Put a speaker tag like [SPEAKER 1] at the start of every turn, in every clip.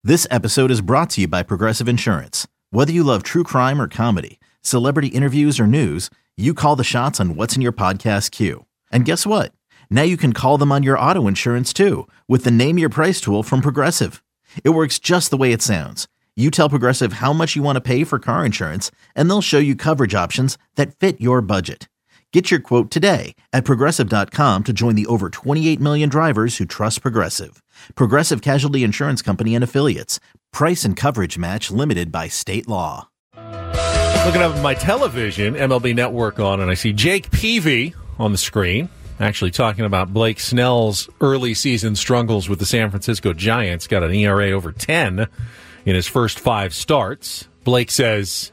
[SPEAKER 1] This episode is brought to you by Progressive Insurance. Whether you love true crime or comedy, celebrity interviews or news, you call the shots on what's in your podcast queue. And guess what? Now you can call them on your auto insurance too with the Name Your Price tool from Progressive. It works just the way it sounds. You tell Progressive how much you want to pay for car insurance, and they'll show you coverage options that fit your budget. Get your quote today at Progressive.com to join the over 28 million drivers who trust Progressive. Progressive Casualty Insurance Company and Affiliates. Price and coverage match limited by state law.
[SPEAKER 2] Looking up at my television, MLB Network on, and I see Jake Peavy on the screen, actually talking about Blake Snell's early season struggles with the San Francisco Giants. Got an ERA over 10 in his first 5 starts. Blake says,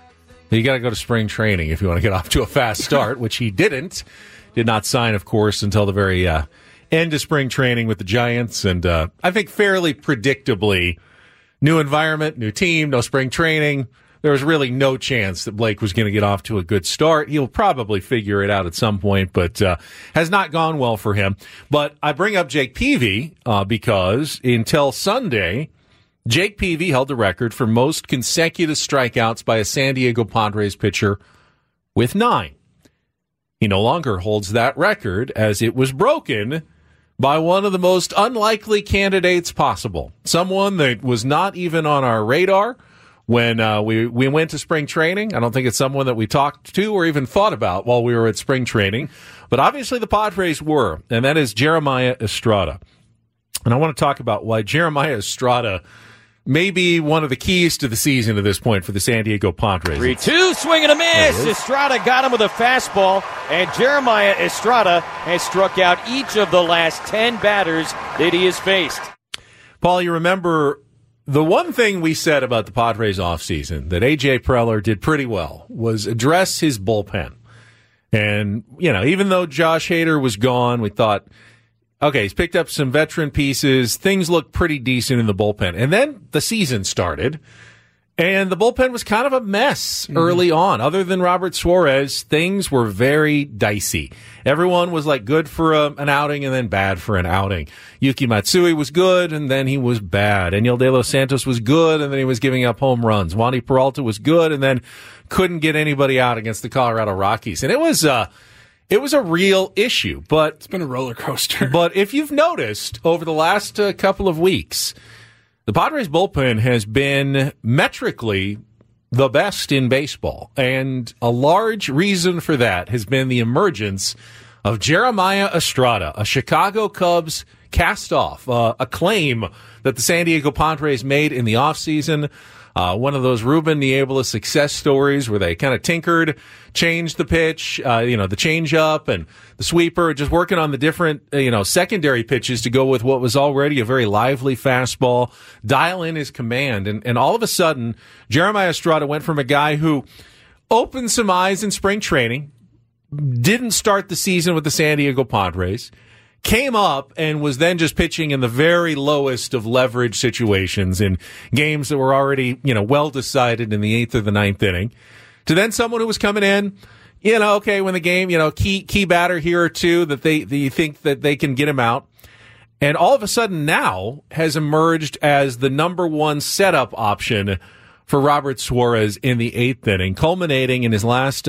[SPEAKER 2] you got to go to spring training if you want to get off to a fast start, which he didn't. Did not sign, of course, until the very end of spring training with the Giants. And I think fairly predictably, new environment, new team, no spring training. There was really no chance that Blake was going to get off to a good start. He'll probably figure it out at some point, but has not gone well for him. But I bring up Jake Peavy because until Sunday, Jake Peavy held the record for most consecutive strikeouts by a San Diego Padres pitcher with 9. He no longer holds that record as it was broken by one of the most unlikely candidates possible. Someone that was not even on our radar when we went to spring training. I don't think it's someone that we talked to or even thought about while we were at spring training. But obviously the Padres were, and that is Jeremiah Estrada. And I want to talk about why Jeremiah Estrada may be one of the keys to the season at this point for the San Diego Padres.
[SPEAKER 3] 3-2, swing and a miss. Estrada got him with a fastball, and Jeremiah Estrada has struck out each of the last 10 batters that he has faced.
[SPEAKER 2] Paul, you remember the one thing we said about the Padres offseason that A.J. Preller did pretty well was address his bullpen. And, you know, even though Josh Hader was gone, we thought, okay, he's picked up some veteran pieces. Things look pretty decent in the bullpen. And then the season started, and the bullpen was kind of a mess early on. Other than Robert Suarez, things were very dicey. Everyone was like good for an outing and then bad for an outing. Yuki Matsui was good, and then he was bad. Enyel De Los Santos was good, and then he was giving up home runs. Wandy Peralta was good, and then couldn't get anybody out against the Colorado Rockies. And it was a real issue, but
[SPEAKER 4] it's been a roller coaster.
[SPEAKER 2] But if you've noticed over the last couple of weeks, the Padres bullpen has been metrically the best in baseball. And a large reason for that has been the emergence of Jeremiah Estrada, a Chicago Cubs cast-off, a claim that the San Diego Padres made in the offseason. One of those Ruben Niebla success stories where they kind of tinkered, changed the pitch, the change-up and the sweeper, just working on the different, secondary pitches to go with what was already a very lively fastball, dial in his command. And all of a sudden, Jeremiah Estrada went from a guy who opened some eyes in spring training, didn't start the season with the San Diego Padres, came up and was then just pitching in the very lowest of leverage situations in games that were already, well decided in the 8th or the 9th inning, to then someone who was coming in, when the game, key batter here or two that you think that they can get him out. And all of a sudden now has emerged as the number one setup option for Robert Suarez in the 8th inning, culminating in his last,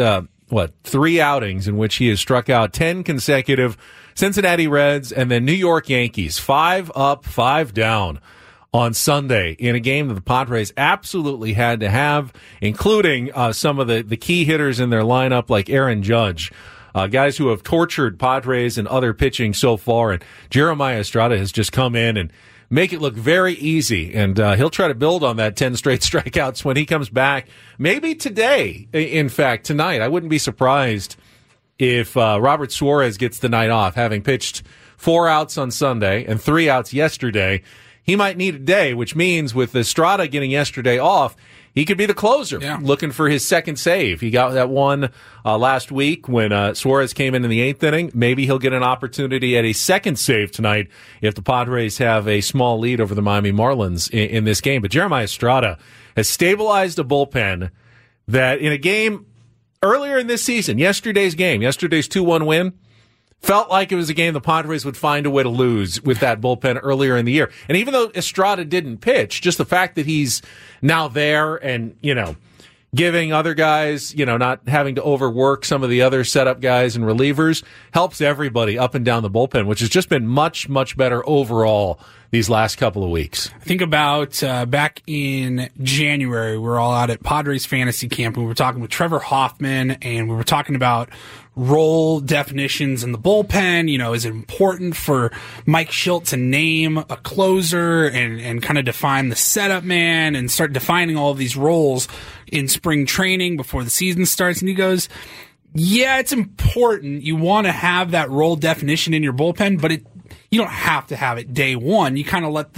[SPEAKER 2] 3 outings in which he has struck out 10 consecutive Cincinnati Reds and then New York Yankees, 5 up, 5 down on Sunday in a game that the Padres absolutely had to have, including some of the key hitters in their lineup like Aaron Judge, guys who have tortured Padres and other pitching so far. And Jeremiah Estrada has just come in and make it look very easy. And he'll try to build on that 10 straight strikeouts when he comes back. Maybe today, in fact, tonight. I wouldn't be surprised if Robert Suarez gets the night off, having pitched 4 outs on Sunday and 3 outs yesterday. He might need a day, which means with Estrada getting yesterday off, he could be the closer, looking for his second save. He got that one last week when Suarez came in the 8th inning. Maybe he'll get an opportunity at a second save tonight if the Padres have a small lead over the Miami Marlins in this game. But Jeremiah Estrada has stabilized a bullpen that in a game earlier in this season, yesterday's 2-1 win, Felt like it was a game the Padres would find a way to lose with that bullpen earlier in the year. And even though Estrada didn't pitch, just the fact that he's now there and, giving other guys, not having to overwork some of the other setup guys and relievers helps everybody up and down the bullpen, which has just been much, much better overall these last couple of weeks.
[SPEAKER 4] Think about back in January, we were all out at Padres Fantasy Camp. We were talking with Trevor Hoffman, and we were talking about role definitions in the bullpen. Is it important for Mike Shildt to name a closer and kind of define the setup man and start defining all of these roles in spring training before the season starts? And he goes, yeah, it's important. You want to have that role definition in your bullpen, but you don't have to have it day one. You kind of let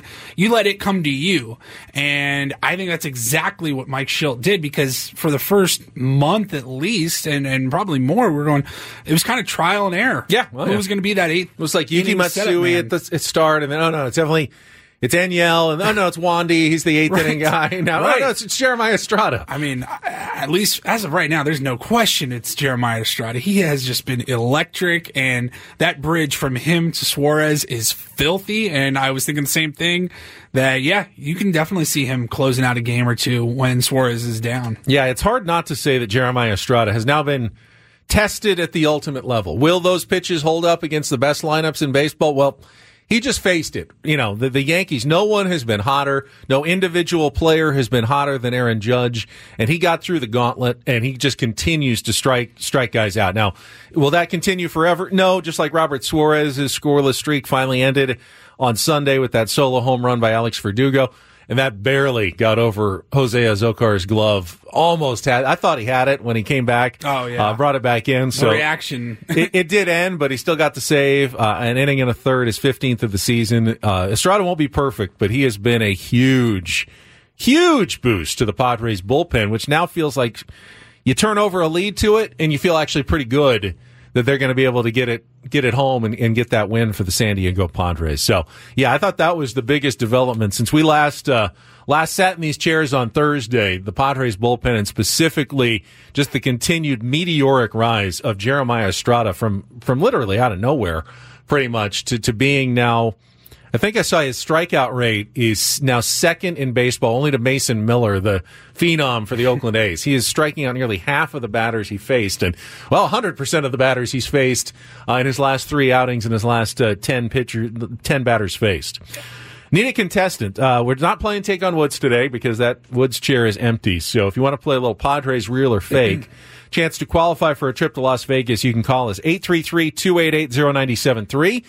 [SPEAKER 4] it come to you. And I think that's exactly what Mike Shildt did, because for the first month at least, and probably more, it was kind of trial and error.
[SPEAKER 2] Yeah.
[SPEAKER 4] Who was going to be that eighth?
[SPEAKER 2] It was like Yuki Matsui at the start, and then, it's Eniel, and it's Wandy. He's the eighth inning guy. Now, it's Jeremiah Estrada.
[SPEAKER 4] I mean, at least as of right now, there's no question it's Jeremiah Estrada. He has just been electric, and that bridge from him to Suarez is filthy. And I was thinking the same thing, that, you can definitely see him closing out a game or two when Suarez is down.
[SPEAKER 2] Yeah, it's hard not to say that Jeremiah Estrada has now been tested at the ultimate level. Will those pitches hold up against the best lineups in baseball? Well, he just faced it. The Yankees, no one has been hotter. No individual player has been hotter than Aaron Judge. And he got through the gauntlet, and he just continues to strike guys out. Now, will that continue forever? No, just like Robert Suarez's scoreless streak finally ended on Sunday with that solo home run by Alex Verdugo. And that barely got over Jose Azocar's glove. Almost had. I thought he had it when he came back.
[SPEAKER 4] Oh, yeah.
[SPEAKER 2] Brought it back in. So
[SPEAKER 4] the reaction.
[SPEAKER 2] it did end, but he still got the save. An inning and a third, his 15th of the season. Estrada won't be perfect, but he has been a huge, huge boost to the Padres bullpen, which now feels like you turn over a lead to it, and you feel actually pretty good that they're going to be able to get it home and get that win for the San Diego Padres. So, I thought that was the biggest development since we last sat in these chairs on Thursday. The Padres bullpen, and specifically just the continued meteoric rise of Jeremiah Estrada from literally out of nowhere, pretty much, to being now. I think I saw his strikeout rate is now second in baseball, only to Mason Miller, the phenom for the Oakland A's. He is striking out nearly half of the batters he faced, and 100% of the batters he's faced in his last 3 outings and his last 10 batters faced. Need a contestant. We're not playing Take on Woods today because that Woods chair is empty. So if you want to play a little Padres real or fake, chance to qualify for a trip to Las Vegas, you can call us 833-288-0973,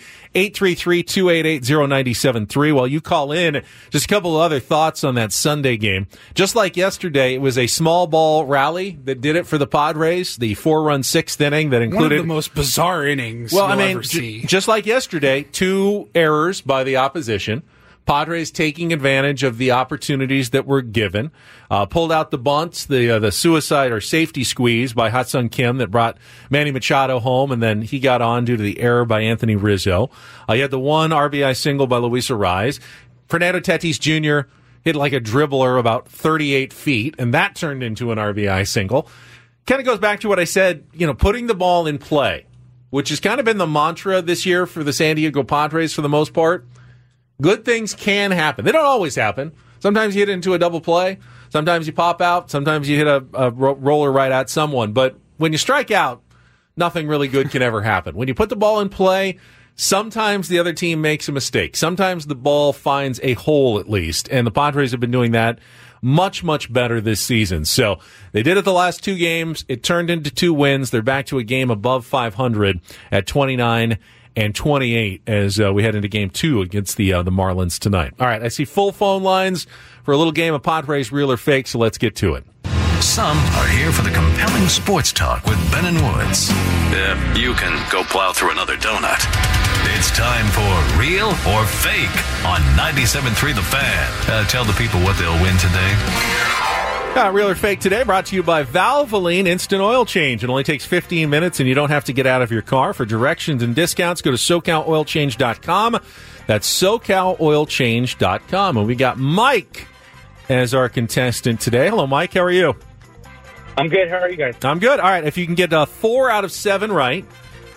[SPEAKER 2] 833-288-0973. While you call in, just a couple of other thoughts on that Sunday game. Just like yesterday, it was a small ball rally that did it for the Padres, the 4-run 6th inning that included...
[SPEAKER 4] one of the most bizarre innings you'll ever see.
[SPEAKER 2] Just like yesterday, 2 errors by the opposition. Padres taking advantage of the opportunities that were given. Pulled out the bunts, the suicide or safety squeeze by Ha-Seong Kim that brought Manny Machado home, and then he got on due to the error by Anthony Rizzo. You had the 1 RBI single by Luis Arraez. Fernando Tatis Jr. hit like a dribbler about 38 feet, and that turned into an RBI single. Kind of goes back to what I said, putting the ball in play, which has kind of been the mantra this year for the San Diego Padres for the most part. Good things can happen. They don't always happen. Sometimes you hit into a double play. Sometimes you pop out. Sometimes you hit a roller right at someone. But when you strike out, nothing really good can ever happen. When you put the ball in play, sometimes the other team makes a mistake. Sometimes the ball finds a hole at least. And the Padres have been doing that much, much better this season. So they did it the last 2 games. It turned into 2 wins. They're back to a game above 500 at 29 and 28 as we head into Game 2 against the Marlins tonight. All right, I see full phone lines for a little game of Padres real or fake, so let's get to it.
[SPEAKER 5] Some are here for the compelling sports talk with Ben and Woods. You can go plow through another donut. It's time for Real or Fake on 97.3 The Fan. Tell the people what they'll win today.
[SPEAKER 2] Real or Fake today brought to you by Valvoline Instant Oil Change. It only takes 15 minutes and you don't have to get out of your car. For directions and discounts, go to SoCalOilChange.com. That's SoCalOilChange.com. And we got Mike as our contestant today. Hello, Mike. How are you?
[SPEAKER 6] I'm good. How are you guys?
[SPEAKER 2] I'm good. All right. If you can get 4 out of 7 right,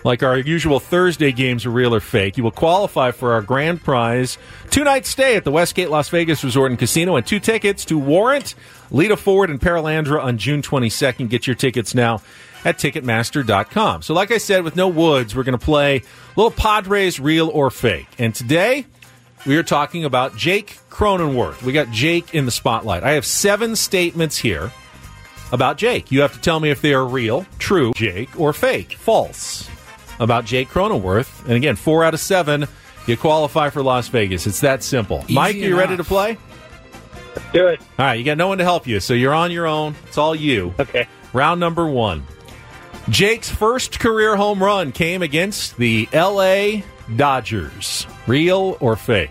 [SPEAKER 2] like our usual Thursday games are real or fake, you will qualify for our grand prize 2-night stay at the Westgate Las Vegas Resort and Casino and 2 tickets to Warrant, Lita Ford, and Paralandra on June 22nd. Get your tickets now at Ticketmaster.com. So like I said, with no Woods, we're going to play a little Padres real or fake. And today, we are talking about Jake Cronenworth. We got Jake in the spotlight. I have 7 statements here about Jake. You have to tell me if they are real, true, Jake, or fake, false, about Jake Cronenworth. And again, 4 out of 7, you qualify for Las Vegas. It's that simple.
[SPEAKER 4] Easy
[SPEAKER 2] Mike, you ready to play?
[SPEAKER 6] Let's do it.
[SPEAKER 2] All right, you got no one to help you, so you're on your own. It's all you.
[SPEAKER 6] Okay.
[SPEAKER 2] Round number 1. Jake's first career home run came against the L.A. Dodgers. Real or fake?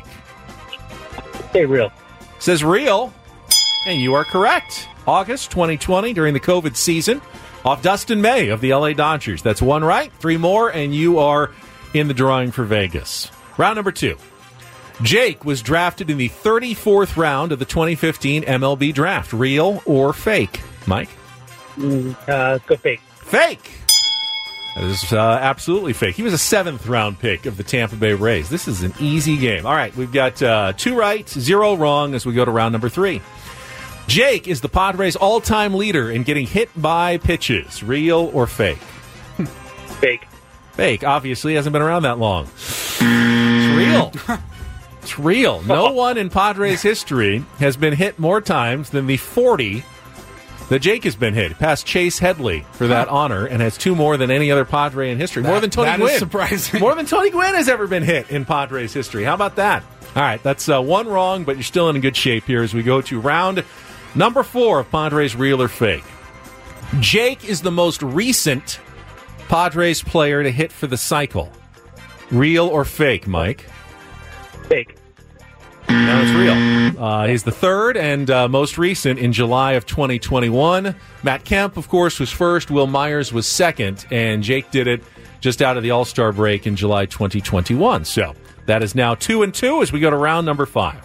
[SPEAKER 6] Hey, real.
[SPEAKER 2] Says real, and you are correct. August 2020, during the COVID season, off Dustin May of the L.A. Dodgers. That's 1 right, 3 more, and you are in the drawing for Vegas. Round number 2. Jake was drafted in the 34th round of the 2015 MLB Draft. Real or fake? Mike?
[SPEAKER 6] Let's go fake.
[SPEAKER 2] Fake! That is absolutely fake. He was a 7th round pick of the Tampa Bay Rays. This is an easy game. All right, we've got 2 right, 0 wrong as we go to round number 3. Jake is the Padres' all-time leader in getting hit by pitches. Real or fake?
[SPEAKER 6] Fake.
[SPEAKER 2] Fake. Obviously, hasn't been around that long. It's real. It's real. No one in Padres history has been hit more times than the 40 that Jake has been hit. Passed Chase Headley for that honor and has 2 more than any other Padre in history. More than Tony Gwynn.
[SPEAKER 4] That is surprising.
[SPEAKER 2] More than Tony Gwynn has ever been hit in Padres history. How about that? All right, that's 1 wrong, but you're still in good shape here as we go to round number 4 of Padres real or fake. Jake is the most recent Padres player to hit for the cycle. Real or fake, Mike?
[SPEAKER 6] Fake.
[SPEAKER 2] No, it's real. He's the 3rd and most recent in July of 2021. Matt Kemp, of course, was first. Will Myers was 2nd, and Jake did it just out of the All-Star break in July 2021. So that is now 2-2 as we go to round number 5.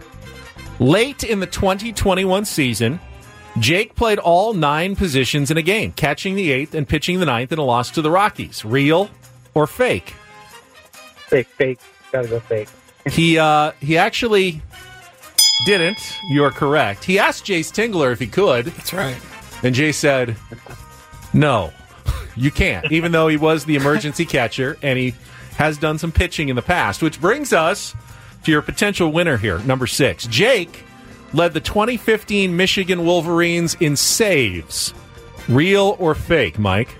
[SPEAKER 2] Late in the 2021 season, Jake played all 9 positions in a game, catching the 8th and pitching the 9th in a loss to the Rockies. Real or fake?
[SPEAKER 6] Fake. Gotta go fake.
[SPEAKER 2] He actually didn't. You're correct. He asked Jace Tingler if he could.
[SPEAKER 4] That's right.
[SPEAKER 2] And Jay said, no, you can't, even though he was the emergency catcher and he has done some pitching in the past, which brings us to your potential winner here, number 6. Jake led the 2015 Michigan Wolverines in saves. Real or fake, Mike?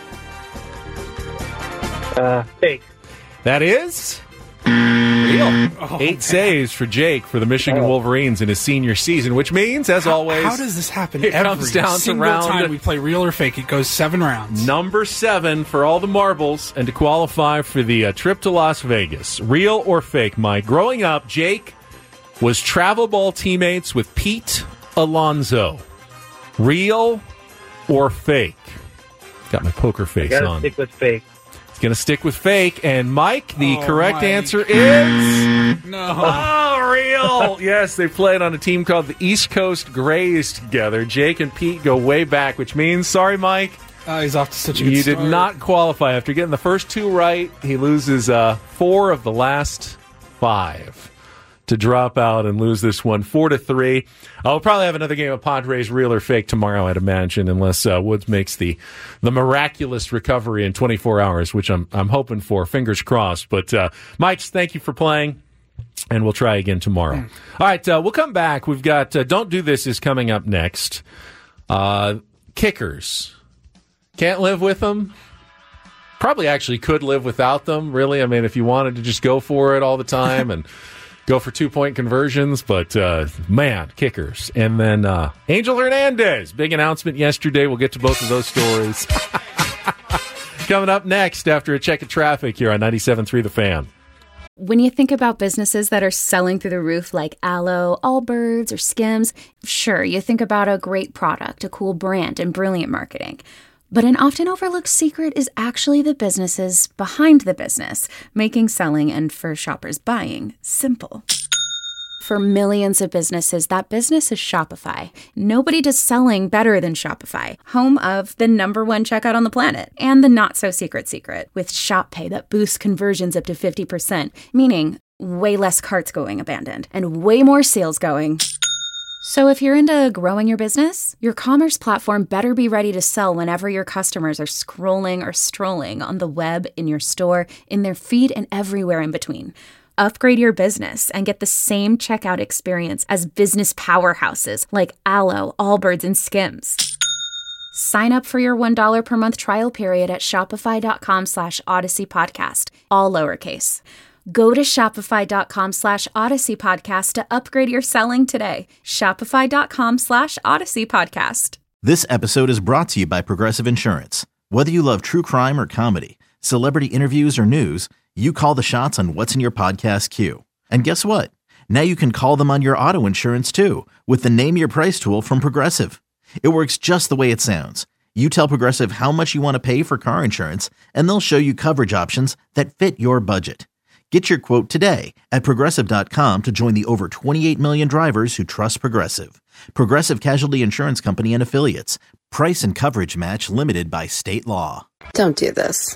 [SPEAKER 6] Fake.
[SPEAKER 2] That is real. 8 saves for Jake for the Michigan Wolverines in his senior season, which means, as always,
[SPEAKER 4] how does this happen?
[SPEAKER 2] It
[SPEAKER 4] every
[SPEAKER 2] comes down to
[SPEAKER 4] single
[SPEAKER 2] round
[SPEAKER 4] time we play real or fake. It goes 7 rounds.
[SPEAKER 2] Number 7 for all the marbles and to qualify for the trip to Las Vegas. Real or fake, Mike? Growing up, Jake was travel ball teammates with Pete Alonso. Real or fake? Got my poker face
[SPEAKER 6] Gotta
[SPEAKER 2] on.
[SPEAKER 6] stick with fake.
[SPEAKER 2] Going to stick with fake. And Mike, the correct answer is...
[SPEAKER 4] No.
[SPEAKER 2] Oh, real. Yes, they played on a team called the East Coast Grays together. Jake and Pete go way back, which means, sorry, Mike,
[SPEAKER 4] He's off to such a good
[SPEAKER 2] you
[SPEAKER 4] start.
[SPEAKER 2] did not qualify. After getting the first 2 right, he loses 4 of the last 5 to drop out and lose this one 4-3. I'll probably have another game of Padres real or fake tomorrow, I'd imagine, unless Woods makes the miraculous recovery in 24 hours, which I'm hoping for. Fingers crossed. But Mike, thank you for playing, and we'll try again tomorrow. All right, we'll come back. We've got Don't Do This is coming up next. Kickers. Can't live with them. Probably actually could live without them, really. I mean, if you wanted to just go for it all the time and go for 2-point conversions, but man, kickers. And then Angel Hernandez, big announcement yesterday. We'll get to both of those stories. Coming up next after a check of traffic here on 97.3 The Fan.
[SPEAKER 7] When you think about businesses that are selling through the roof like Aloe, Allbirds, or Skims, sure, you think about a great product, a cool brand, and brilliant marketing. But an often overlooked secret is actually the businesses behind the business, making selling and for shoppers buying simple. For millions of businesses, that business is Shopify. Nobody does selling better than Shopify, home of the #1 checkout on the planet and the not-so-secret with Shop Pay that boosts conversions up to 50%, meaning way less carts going abandoned and way more sales going. So if you're into growing your business, your commerce platform better be ready to sell whenever your customers are scrolling or strolling on the web, in your store, in their feed, and everywhere in between. Upgrade your business and get the same checkout experience as business powerhouses like Alo, Allbirds, and Skims. Sign up for your $1 per month trial period at shopify.com/Odyssey Podcast, all lowercase. Go to shopify.com/Odyssey Podcast to upgrade your selling today. Shopify.com/Odyssey Podcast.
[SPEAKER 1] This episode is brought to you by Progressive Insurance. Whether you love true crime or comedy, celebrity interviews or news, you call the shots on what's in your podcast queue. And guess what? Now you can call them on your auto insurance too with the Name Your Price tool from Progressive. It works just the way it sounds. You tell Progressive how much you want to pay for car insurance, and they'll show you coverage options that fit your budget. Get your quote today at Progressive.com to join the over 28 million drivers who trust Progressive. Progressive Casualty Insurance Company and Affiliates. Price and coverage match limited by state law.
[SPEAKER 8] Don't do this.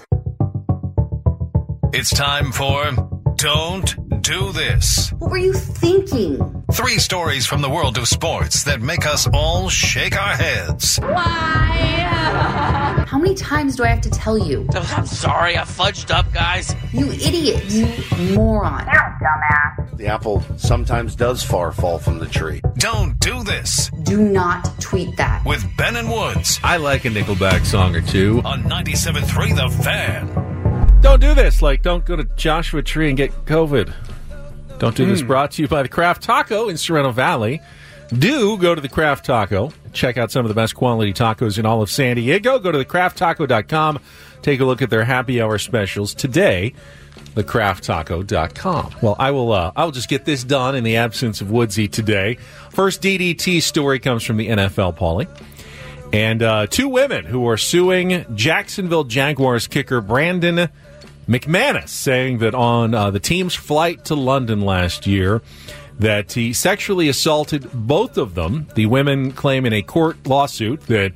[SPEAKER 5] It's time for Don't Do This.
[SPEAKER 8] What were you thinking?
[SPEAKER 5] 3 stories from the world of sports that make us all shake our heads.
[SPEAKER 8] Why? How many times do I have to tell you?
[SPEAKER 9] I'm sorry, I fudged up, guys.
[SPEAKER 8] You idiot. You moron.
[SPEAKER 9] You're a dumbass.
[SPEAKER 10] The apple sometimes does fall from the tree.
[SPEAKER 5] Don't do this.
[SPEAKER 8] Do not tweet that.
[SPEAKER 5] With Ben and Woods.
[SPEAKER 2] I like a Nickelback song or two.
[SPEAKER 5] On 97.3 The Fan.
[SPEAKER 2] Don't do this. Like, don't go to Joshua Tree and get COVID. Don't do this. Brought to you by the Craft Taco in Sorrento Valley. Do go to the Craft Taco. Check out some of the best quality tacos in all of San Diego. Go to thecrafttaco.com. Take a look at their happy hour specials today. Thecrafttaco.com. Well, I'll just get this done in the absence of Woodsy today. First DDT story comes from the NFL, Paulie. And 2 women who are suing Jacksonville Jaguars kicker Brandon McManus, saying that on the team's flight to London last year, that he sexually assaulted both of them. The women claim in a court lawsuit that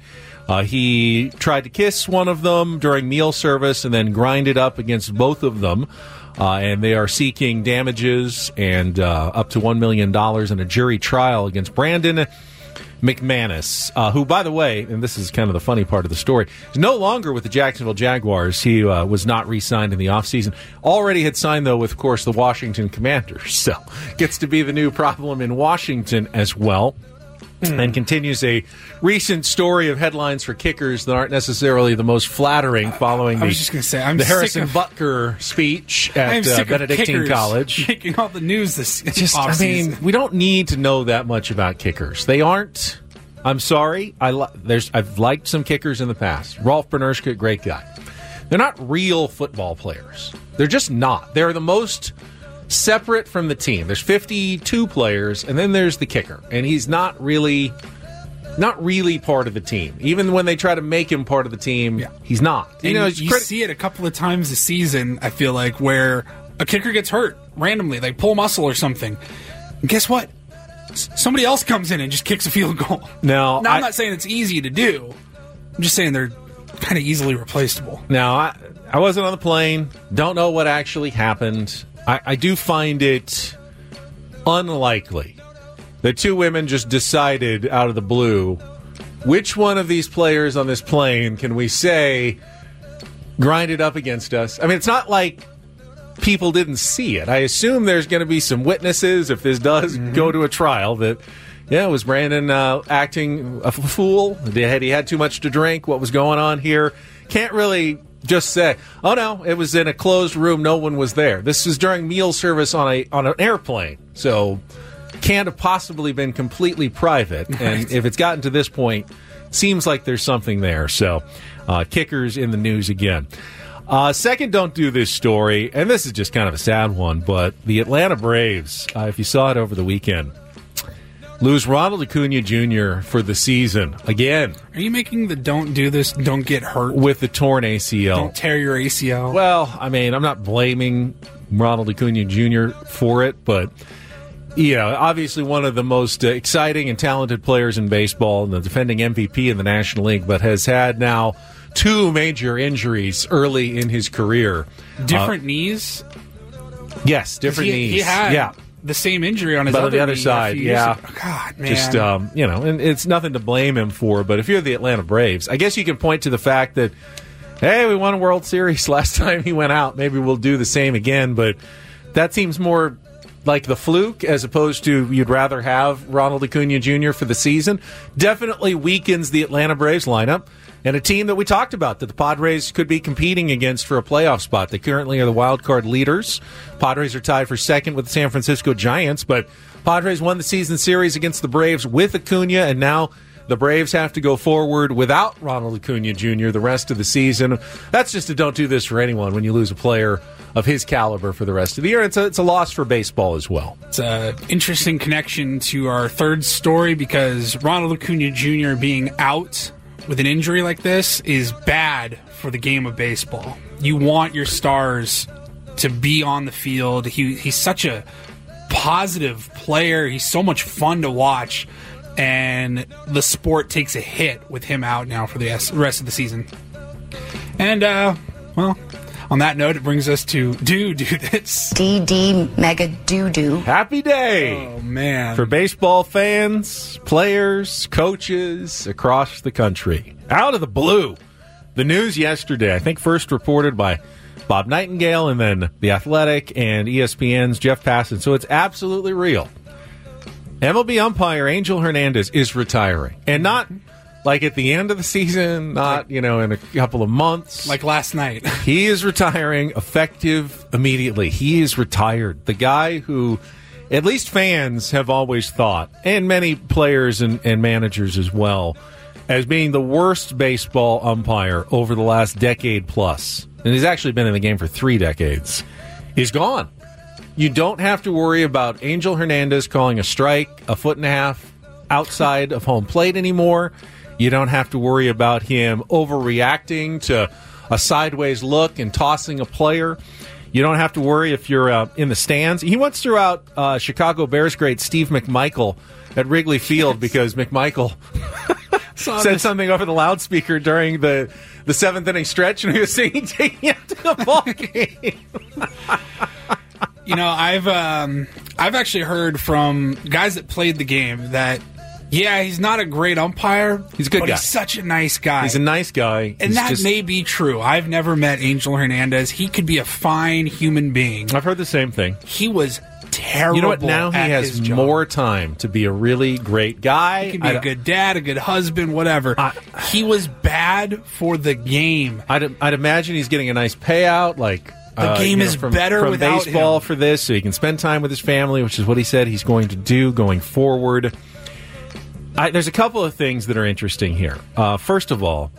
[SPEAKER 2] he tried to kiss one of them during meal service and then grinded up against both of them. And they are seeking damages and up to $1 million in a jury trial against Brandon McManus, who, by the way, and this is kind of the funny part of the story, is no longer with the Jacksonville Jaguars. He was not re-signed in the offseason. Already had signed, though, with, of course, the Washington Commanders. So gets to be the new problem in Washington as well. And continues a recent story of headlines for kickers that aren't necessarily the most flattering following the Harrison Butker speech at Benedictine College.
[SPEAKER 4] Making all the news this offseason.
[SPEAKER 2] I mean, we don't need to know that much about kickers. They aren't. I'm sorry. I've liked some kickers in the past. Rolf Bernerschke, great guy. They're not real football players. They're just not. They're the most separate from the team. There's 52 players, and then there's the kicker, and he's not really part of the team. Even when they try to make him part of the team, he's not.
[SPEAKER 4] You see it a couple of times this season, I feel like, where a kicker gets hurt randomly. They pull muscle or something. And guess what? Somebody else comes in and just kicks a field goal.
[SPEAKER 2] Now,
[SPEAKER 4] I'm not saying it's easy to do. I'm just saying they're kind of easily replaceable.
[SPEAKER 2] Now, I wasn't on the plane. Don't know what actually happened. I do find it unlikely that 2 women just decided out of the blue, which one of these players on this plane can we say grinded up against us? I mean, it's not like people didn't see it. I assume there's going to be some witnesses if this does go to a trial that, was Brandon acting a fool? Had he had too much to drink? What was going on here? Can't really just say, oh no, it was in a closed room, no one was there. This is during meal service on an airplane, so can't have possibly been completely private. Right. And if it's gotten to this point, seems like there's something there. So kickers in the news again. Second, don't do this story, and this is just kind of a sad one, but the Atlanta Braves, if you saw it over the weekend, lose Ronald Acuna Jr. for the season again.
[SPEAKER 4] Are you making the don't do this, don't get hurt?
[SPEAKER 2] With the torn ACL.
[SPEAKER 4] Don't tear your ACL.
[SPEAKER 2] Well, I mean, I'm not blaming Ronald Acuna Jr. for it, but obviously one of the most exciting and talented players in baseball, and the defending MVP in the National League, but has had now 2 major injuries early in his career.
[SPEAKER 4] Different knees?
[SPEAKER 2] Yes, different knees.
[SPEAKER 4] He had the same injury on his other
[SPEAKER 2] the other
[SPEAKER 4] knee
[SPEAKER 2] side, yeah.
[SPEAKER 4] God, man.
[SPEAKER 2] Just, and it's nothing to blame him for, but if you're the Atlanta Braves, I guess you can point to the fact that, hey, we won a World Series last time he went out. Maybe we'll do the same again, but that seems more like the fluke as opposed to you'd rather have Ronald Acuna Jr. for the season. Definitely weakens the Atlanta Braves lineup and a team that we talked about that the Padres could be competing against for a playoff spot. They currently are the wild card leaders. Padres are tied for second with the San Francisco Giants, but Padres won the season series against the Braves with Acuna, and now the Braves have to go forward without Ronald Acuna Jr. the rest of the season. That's just a don't do this for anyone when you lose a player of his caliber for the rest of the year. It's a loss for baseball as well.
[SPEAKER 4] It's an interesting connection to our third story because Ronald Acuna Jr. being out with an injury like this is bad for the game of baseball. You want your stars to be on the field. He's such a positive player. He's so much fun to watch. And the sport takes a hit with him out now for the rest of the season. And, on that note, it brings us to Do This.
[SPEAKER 8] DD Mega Doo-Doo.
[SPEAKER 2] Happy day!
[SPEAKER 4] Oh, man.
[SPEAKER 2] For baseball fans, players, coaches across the country. Out of the blue. The news yesterday, I think first reported by Bob Nightingale and then The Athletic and ESPN's Jeff Passan. So it's absolutely real. MLB umpire Angel Hernandez is retiring. And not like at the end of the season, not, in a couple of months.
[SPEAKER 4] Like last night.
[SPEAKER 2] He is retiring effective immediately. He is retired. The guy who, at least fans have always thought, and many players and managers as well, as being the worst baseball umpire over the last decade plus, and he's actually been in the game for 3 decades, is gone. You don't have to worry about Angel Hernandez calling a strike 1.5 feet outside of home plate anymore. You don't have to worry about him overreacting to a sideways look and tossing a player. You don't have to worry if you're in the stands. He once threw out Chicago Bears great Steve McMichael at Wrigley Field because McMichael said something over the loudspeaker during the 7th inning stretch, and he was singing "Taking It to the Ball Game."
[SPEAKER 4] I've actually heard from guys that played the game that, yeah, he's not a great umpire.
[SPEAKER 2] He's a good guy.
[SPEAKER 4] He's such a nice guy.
[SPEAKER 2] He's a nice guy.
[SPEAKER 4] And that may be true. I've never met Angel Hernandez. He could be a fine human being.
[SPEAKER 2] I've heard the same thing.
[SPEAKER 4] He was terrible.
[SPEAKER 2] You know what? Now he has more time to be a really great guy.
[SPEAKER 4] He can be a good dad, a good husband, whatever. He was bad for the game.
[SPEAKER 2] I'd imagine he's getting a nice payout, like
[SPEAKER 4] the game is better
[SPEAKER 2] from
[SPEAKER 4] without
[SPEAKER 2] baseball
[SPEAKER 4] him.
[SPEAKER 2] for this, so he can spend time with his family, which is what he said he's going to do going forward. There's a couple of things that are interesting here. First of all,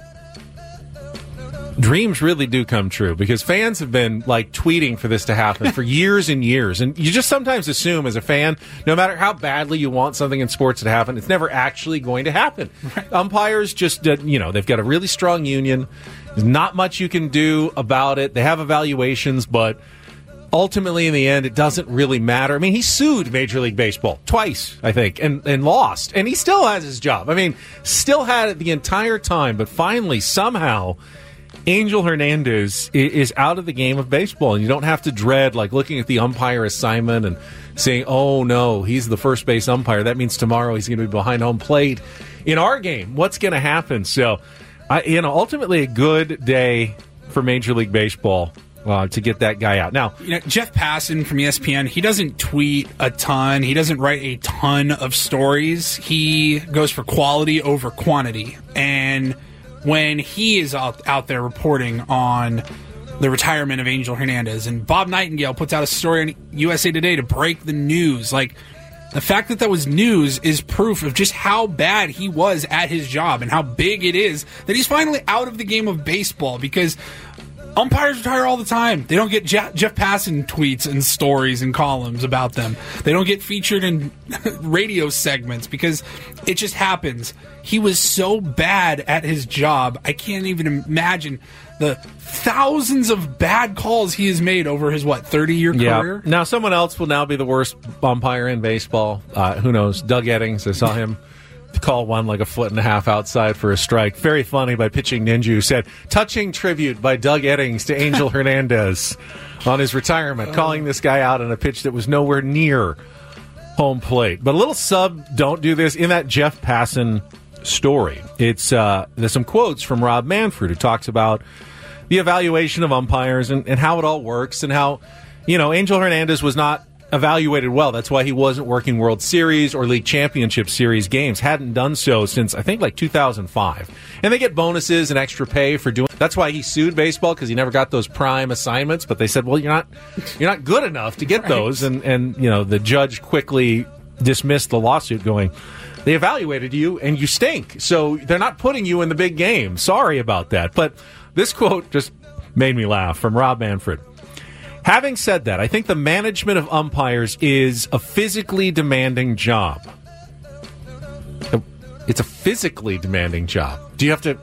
[SPEAKER 2] dreams really do come true because fans have been tweeting for this to happen for years and years. And you just sometimes assume as a fan, no matter how badly you want something in sports to happen, it's never actually going to happen. Right. Umpires just, they've got a really strong union. There's not much you can do about it. They have evaluations, but ultimately in the end, it doesn't really matter. I mean, he sued Major League Baseball twice, I think, and lost. And he still has his job. I mean, still had it the entire time, but finally, somehow, Angel Hernandez is out of the game of baseball, and you don't have to dread looking at the umpire assignment and saying, oh no, he's the first base umpire. That means tomorrow he's going to be behind home plate in our game. What's going to happen? So, ultimately a good day for Major League Baseball to get that guy out. Now,
[SPEAKER 4] Jeff Passan from ESPN, he doesn't tweet a ton. He doesn't write a ton of stories. He goes for quality over quantity. And when he is out there reporting on the retirement of Angel Hernandez, and Bob Nightingale puts out a story on USA Today to break the news, the fact that was news is proof of just how bad he was at his job and how big it is that he's finally out of the game of baseball, because umpires retire all the time. They don't get Jeff Passan tweets and stories and columns about them. They don't get featured in radio segments because it just happens. He was so bad at his job, I can't even imagine the thousands of bad calls he has made over his 30-year career.
[SPEAKER 2] Now someone else will now be the worst umpire in baseball. Who knows? Doug Eddings. I saw him call one like a foot and a half outside for a strike. Very funny by Pitching Ninja, who said, touching tribute by Doug Eddings to Angel Hernandez on his retirement, calling this guy out on a pitch that was nowhere near home plate. But a little don't do this in that Jeff Passan story. It's there's some quotes from Rob Manfred, who talks about the evaluation of umpires and how it all works, and how, Angel Hernandez was not evaluated well. That's why he wasn't working World Series or League Championship Series games. Hadn't done so since, I think, 2005. And they get bonuses and extra pay for doing. That's why he sued baseball, because he never got those prime assignments. But they said, well, you're not good enough to get those. And the judge quickly dismissed the lawsuit, going, they evaluated you and you stink, so they're not putting you in the big game. Sorry about that. But this quote just made me laugh from Rob Manfred. Having said that, I think the management of umpires is a physically demanding job. It's a physically demanding job. Do you have to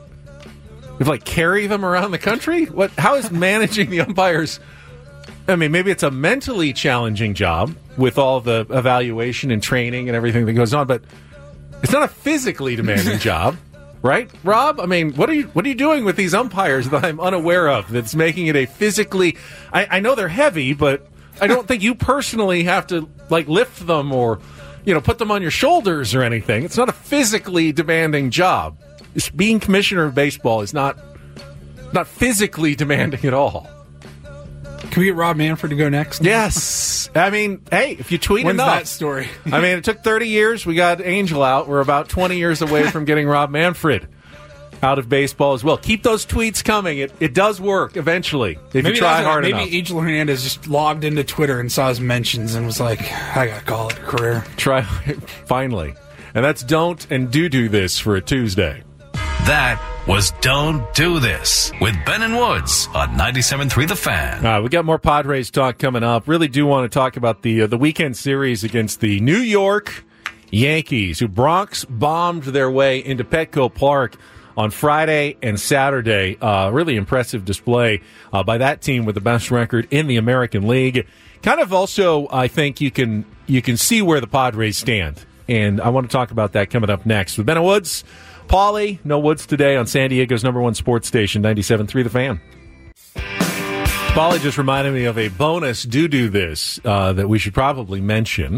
[SPEAKER 2] carry them around the country? How is managing the umpires? I mean, maybe it's a mentally challenging job with all the evaluation and training and everything that goes on, but it's not a physically demanding job. Right, Rob? I mean, what are you doing with these umpires that I'm unaware of that's making it a physically... I know they're heavy, but I don't think you personally have to, lift them or, put them on your shoulders or anything. It's not a physically demanding job. Being commissioner of baseball is not physically demanding at all.
[SPEAKER 4] Can we get Rob Manfred to go next?
[SPEAKER 2] Yes. I mean, hey, if you tweet enough.
[SPEAKER 4] When's that story?
[SPEAKER 2] I mean, it took 30 years. We got Angel out. We're about 20 years away from getting Rob Manfred out of baseball as well. Keep those tweets coming. It does work eventually if you try hard enough.
[SPEAKER 4] Maybe Angel Hernandez just logged into Twitter and saw his mentions and was like, I got to call it a career.
[SPEAKER 2] Try, finally. And that's Don't and Do This for a Tuesday.
[SPEAKER 5] That was Don't Do This with Ben and Woods on 97.3 The Fan.
[SPEAKER 2] We got more Padres talk coming up. Really do want to talk about the weekend series against the New York Yankees, who Bronx bombed their way into Petco Park on Friday and Saturday. Really impressive display by that team with the best record in the American League. Kind of also, I think you can see where the Padres stand. And I want to talk about that coming up next with Ben and Woods. Paulie, no Woods today on San Diego's #1 sports station, 97.3 The Fan. Paulie just reminded me of a bonus Do This that we should probably mention.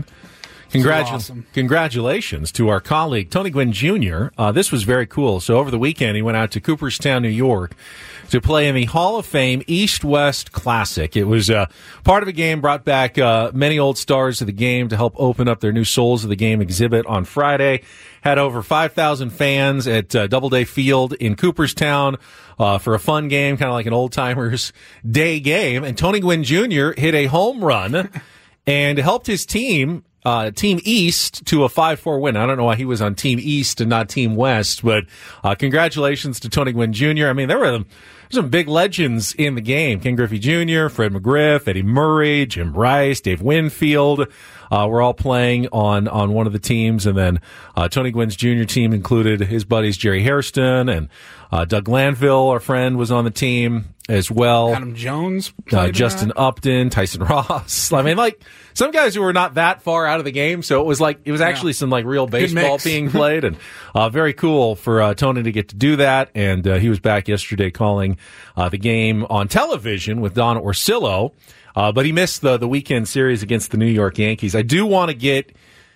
[SPEAKER 2] Congratulations to our colleague, Tony Gwynn Jr. This was very cool. So over the weekend, he went out to Cooperstown, New York, to play in the Hall of Fame East-West Classic. It was part of a game, brought back many old stars of the game to help open up their new Souls of the Game exhibit on Friday. Had over 5,000 fans at Doubleday Field in Cooperstown for a fun game, kind of like an old-timers day game. And Tony Gwynn Jr. hit a home run and helped his team, Team East, to a 5-4 win. I don't know why he was on Team East and not Team West, but congratulations to Tony Gwynn Jr. I mean, there were some big legends in the game. Ken Griffey Jr., Fred McGriff, Eddie Murray, Jim Rice, Dave Winfield were all playing on one of the teams. And then Tony Gwynn's junior team included his buddies Jerry Hairston and Doug Glanville, our friend, was on the team as well.
[SPEAKER 4] Adam Jones,
[SPEAKER 2] Justin Upton, Tyson Ross. I mean, some guys who were not that far out of the game, so it was actually some real baseball being played, and very cool for Tony to get to do that. And he was back yesterday calling the game on television with Don Orsillo, but he missed the weekend series against the New York Yankees. I do want to get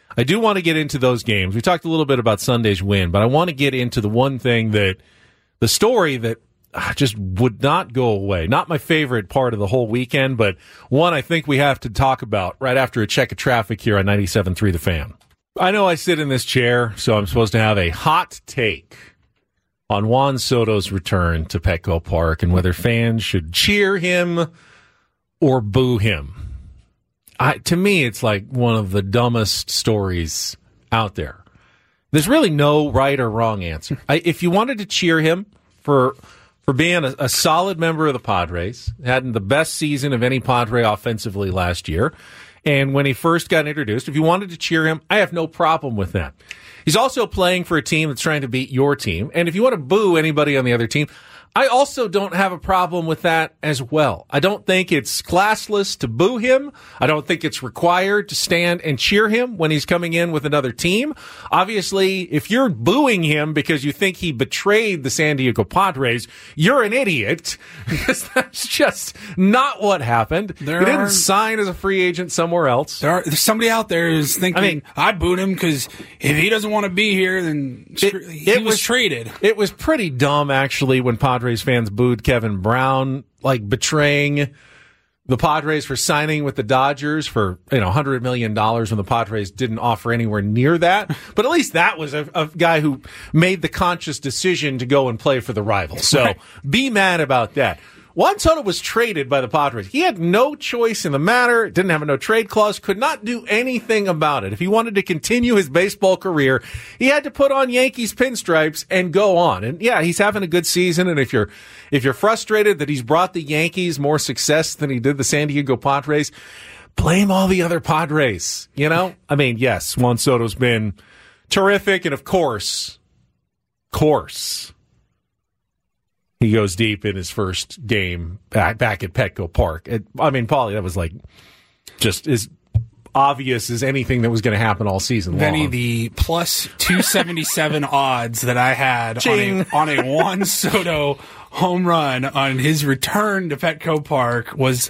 [SPEAKER 2] into those games. We talked a little bit about Sunday's win, but I want to get into the story that just would not go away. Not my favorite part of the whole weekend, but one I think we have to talk about right after a check of traffic here on 97.3 The Fan. I know I sit in this chair, so I'm supposed to have a hot take on Juan Soto's return to Petco Park and whether fans should cheer him or boo him. To me, it's like one of the dumbest stories out there. There's really no right or wrong answer. If you wanted to cheer him for being a solid member of the Padres, had the best season of any Padre offensively last year, and when he first got introduced, if you wanted to cheer him, I have no problem with that. He's also playing for a team that's trying to beat your team, and if you want to boo anybody on the other team, I also don't have a problem with that as well. I don't think it's classless to boo him. I don't think it's required to stand and cheer him when he's coming in with another team. Obviously, if you're booing him because you think he betrayed the San Diego Padres, you're an idiot, because that's just not what happened. He didn't sign as a free agent somewhere else.
[SPEAKER 4] There's somebody out there who's thinking, I booed him because if he doesn't want to be here, then he was traded.
[SPEAKER 2] It was pretty dumb, actually, when Padres fans booed Kevin Brown, like betraying the Padres for signing with the Dodgers for $100 million when the Padres didn't offer anywhere near that. But at least that was a guy who made the conscious decision to go and play for the rival. So be mad about that. Juan Soto was traded by the Padres. He had no choice in the matter, didn't have a no-trade clause, could not do anything about it. If he wanted to continue his baseball career, he had to put on Yankees pinstripes and go on. And yeah, he's having a good season, and if you're frustrated that he's brought the Yankees more success than he did the San Diego Padres, blame all the other Padres, I mean, yes, Juan Soto's been terrific, and of course, he goes deep in his first game back at Petco Park. Paulie, that was like just as obvious as anything that was going to happen all season long.
[SPEAKER 4] Benny, the plus 277 odds that I had on a Juan Soto home run on his return to Petco Park was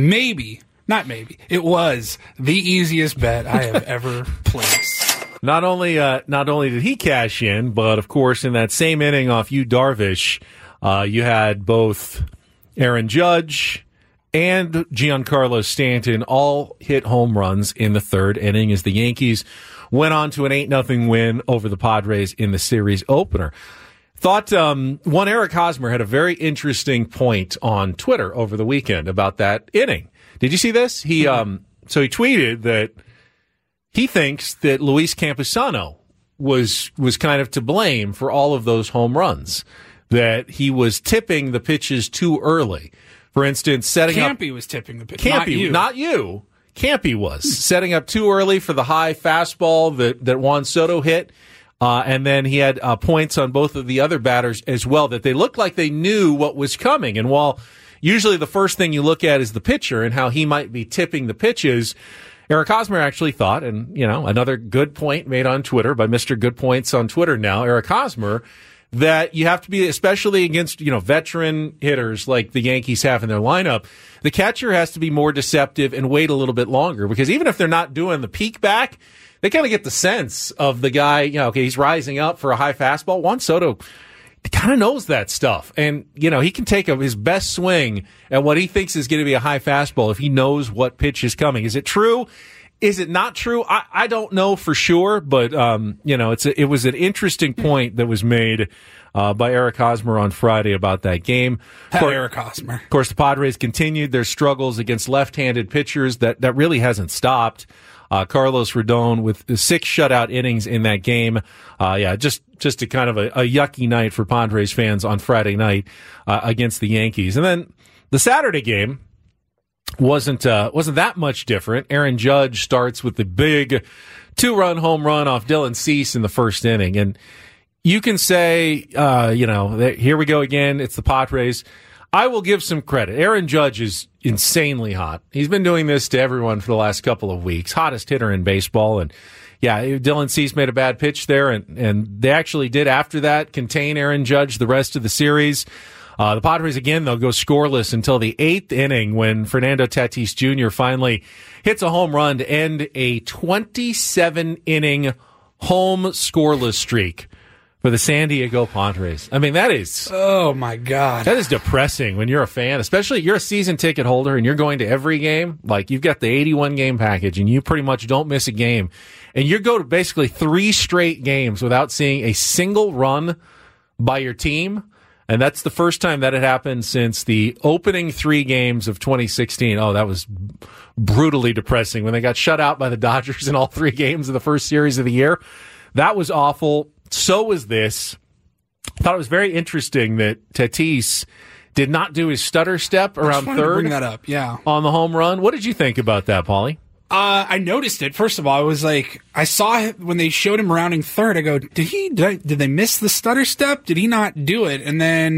[SPEAKER 4] it was the easiest bet I have ever placed.
[SPEAKER 2] Not only did he cash in, but of course in that same inning off Yu Darvish, you had both Aaron Judge and Giancarlo Stanton all hit home runs in the third inning as the Yankees went on to an 8-0 win over the Padres in the series opener. Thought one Eric Hosmer had a very interesting point on Twitter over the weekend about that inning. Did you see this? He tweeted that he thinks that Luis Campusano was kind of to blame for all of those home runs, that he was tipping the pitches too early. For instance,
[SPEAKER 4] Campy was tipping the pitch.
[SPEAKER 2] Not you. Campy was setting up too early for the high fastball that Juan Soto hit. And then he had points on both of the other batters as well, that they looked like they knew what was coming. And while usually the first thing you look at is the pitcher and how he might be tipping the pitches, Eric Hosmer actually thought, and another good point made on Twitter by Mr. Good Points on Twitter now, Eric Hosmer, that you have to be, especially against, veteran hitters like the Yankees have in their lineup, the catcher has to be more deceptive and wait a little bit longer, because even if they're not doing the peek back, they kind of get the sense of the guy, he's rising up for a high fastball. Juan Soto kind of knows that stuff. And, he can take his best swing at what he thinks is going to be a high fastball if he knows what pitch is coming. Is it true? Is it not true? I don't know for sure, but, it was an interesting point that was made by Eric Hosmer on Friday about that game.
[SPEAKER 4] Eric Hosmer.
[SPEAKER 2] Of course, the Padres continued their struggles against left-handed pitchers. That really hasn't stopped. Carlos Rodon with 6 shutout innings in that game. Just a kind of a yucky night for Padres fans on Friday night against the Yankees. And then the Saturday game wasn't that much different. Aaron Judge starts with the big 2-run home run off Dylan Cease in the first inning. And you can say, here we go again. It's the Padres. I will give some credit. Aaron Judge is insanely hot. He's been doing this to everyone for the last couple of weeks. Hottest hitter in baseball. And yeah, Dylan Cease made a bad pitch there, and they actually did after that contain Aaron Judge the rest of the series. The Padres, again, they'll go scoreless until the 8th inning when Fernando Tatis Jr. finally hits a home run to end a 27-inning home scoreless streak for the San Diego Padres. I mean, that is...
[SPEAKER 4] Oh, my God.
[SPEAKER 2] That is depressing when you're a fan, especially you're a season ticket holder and you're going to every game. Like, you've got the 81-game package and you pretty much don't miss a game. And you go to basically 3 straight games without seeing a single run by your team. And that's the first time that had happened since the opening 3 games of 2016. Oh, that was brutally depressing when they got shut out by the Dodgers in all 3 games of the first series of the year. That was awful. So was this. I thought it was very interesting that Tatis did not do his stutter step around third.
[SPEAKER 4] Bring that up, yeah.
[SPEAKER 2] On the home run. What did you think about that, Paulie?
[SPEAKER 4] I noticed it. First of all, I was like, I saw it when they showed him rounding third. I go, did they miss the stutter step? Did he not do it? And then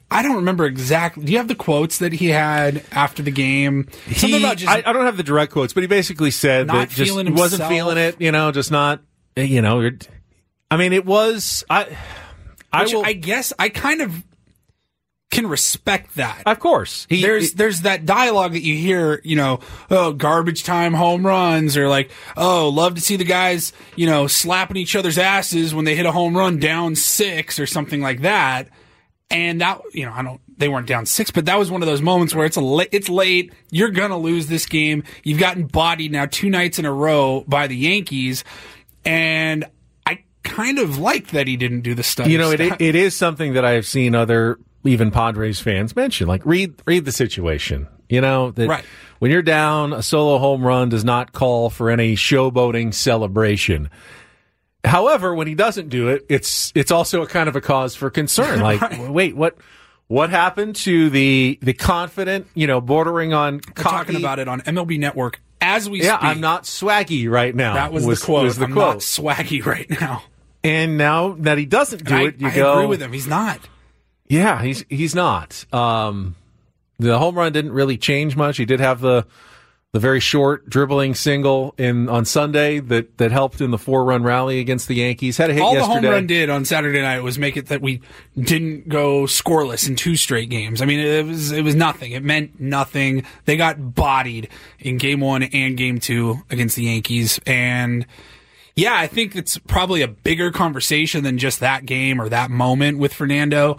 [SPEAKER 4] I don't remember exactly. Do you have the quotes that he had after the game? Something about just
[SPEAKER 2] I don't have the direct quotes, but he basically said
[SPEAKER 4] not
[SPEAKER 2] that just
[SPEAKER 4] feeling
[SPEAKER 2] he wasn't
[SPEAKER 4] himself.
[SPEAKER 2] feeling it, just not, I mean, it was,
[SPEAKER 4] I guess I kind of can respect that.
[SPEAKER 2] Of course.
[SPEAKER 4] There's that dialogue that you hear, garbage time home runs, or like, love to see the guys, slapping each other's asses when they hit a home run down 6 or something like that. And that, they weren't down 6, but that was one of those moments where it's late. You're going to lose this game. You've gotten bodied now 2 nights in a row by the Yankees. And I kind of liked that he didn't do the stuff.
[SPEAKER 2] It is something that I have seen other, even Padres fans mention, like read the situation. That when you're down, a solo home run does not call for any showboating celebration. However, when he doesn't do it, it's also a kind of a cause for concern. Like, wait, what happened to the confident, bordering on cocky?
[SPEAKER 4] We're talking about it on MLB Network as we speak.
[SPEAKER 2] I'm not swaggy right now.
[SPEAKER 4] That was the quote. I'm not swaggy right now.
[SPEAKER 2] And now that he doesn't do it, I
[SPEAKER 4] agree with him. He's not.
[SPEAKER 2] Yeah, he's not. The home run didn't really change much. He did have the very short dribbling single on Sunday that helped in the 4-run rally against the Yankees. Had a hit yesterday.
[SPEAKER 4] All the home run did on Saturday night was make it that we didn't go scoreless in 2 straight games. I mean, it was nothing. It meant nothing. They got bodied in Game 1 and Game 2 against the Yankees. And yeah, I think it's probably a bigger conversation than just that game or that moment with Fernando.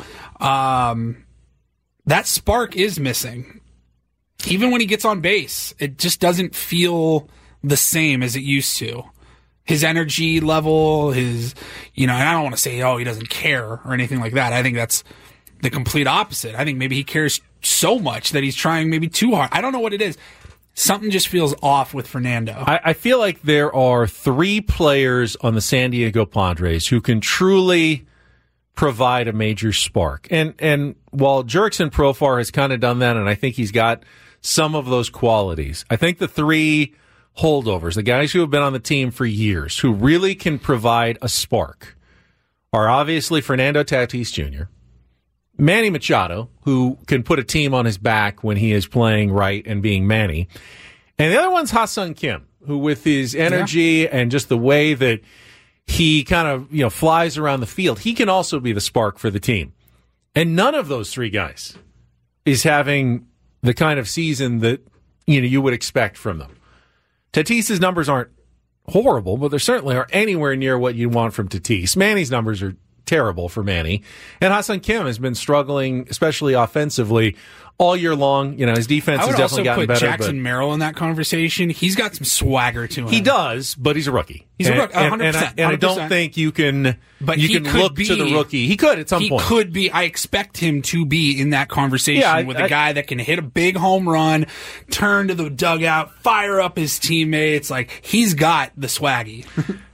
[SPEAKER 4] That spark is missing. Even when he gets on base, it just doesn't feel the same as it used to. His energy level, and I don't want to say, he doesn't care or anything like that. I think that's the complete opposite. I think maybe he cares so much that he's trying maybe too hard. I don't know what it is. Something just feels off with Fernando.
[SPEAKER 2] I feel like there are 3 players on the San Diego Padres who can truly provide a major spark. And while Jurickson Profar has kind of done that, and I think he's got some of those qualities, I think the 3 holdovers, the guys who have been on the team for years, who really can provide a spark, are obviously Fernando Tatis Jr., Manny Machado, who can put a team on his back when he is playing right and being Manny, and the other one's Ha-Seong Kim, who with his energy and just the way that he kind of flies around the field, he can also be the spark for the team. And none of those 3 guys is having the kind of season that you would expect from them. Tatis's numbers aren't horrible, but they certainly aren't anywhere near what you want from Tatis. Manny's numbers are terrible for Manny. And Ha-Seong Kim has been struggling, especially offensively, all year long. His defense has definitely gotten better.
[SPEAKER 4] I would also put Jackson Merrill in that conversation. He's got some swagger to him.
[SPEAKER 2] He does, but he's a rookie.
[SPEAKER 4] He's a rookie, 100%.
[SPEAKER 2] And I don't think you can look to the rookie. He could at some point.
[SPEAKER 4] He could be. I expect him to be in that conversation with a guy that can hit a big home run, turn to the dugout, fire up his teammates. Like, he's got the swaggy.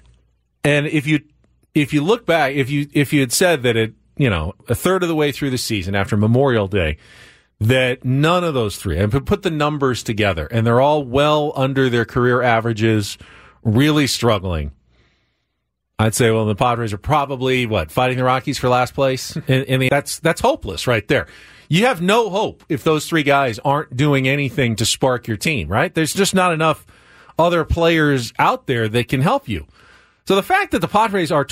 [SPEAKER 2] And if you look back, if you had said that a third of the way through the season after Memorial Day, that none of those 3, and put the numbers together, and they're all well under their career averages, really struggling, I'd say, well, the Padres are probably, fighting the Rockies for last place? And that's hopeless right there. You have no hope if those 3 guys aren't doing anything to spark your team, right? There's just not enough other players out there that can help you. So the fact that the Padres are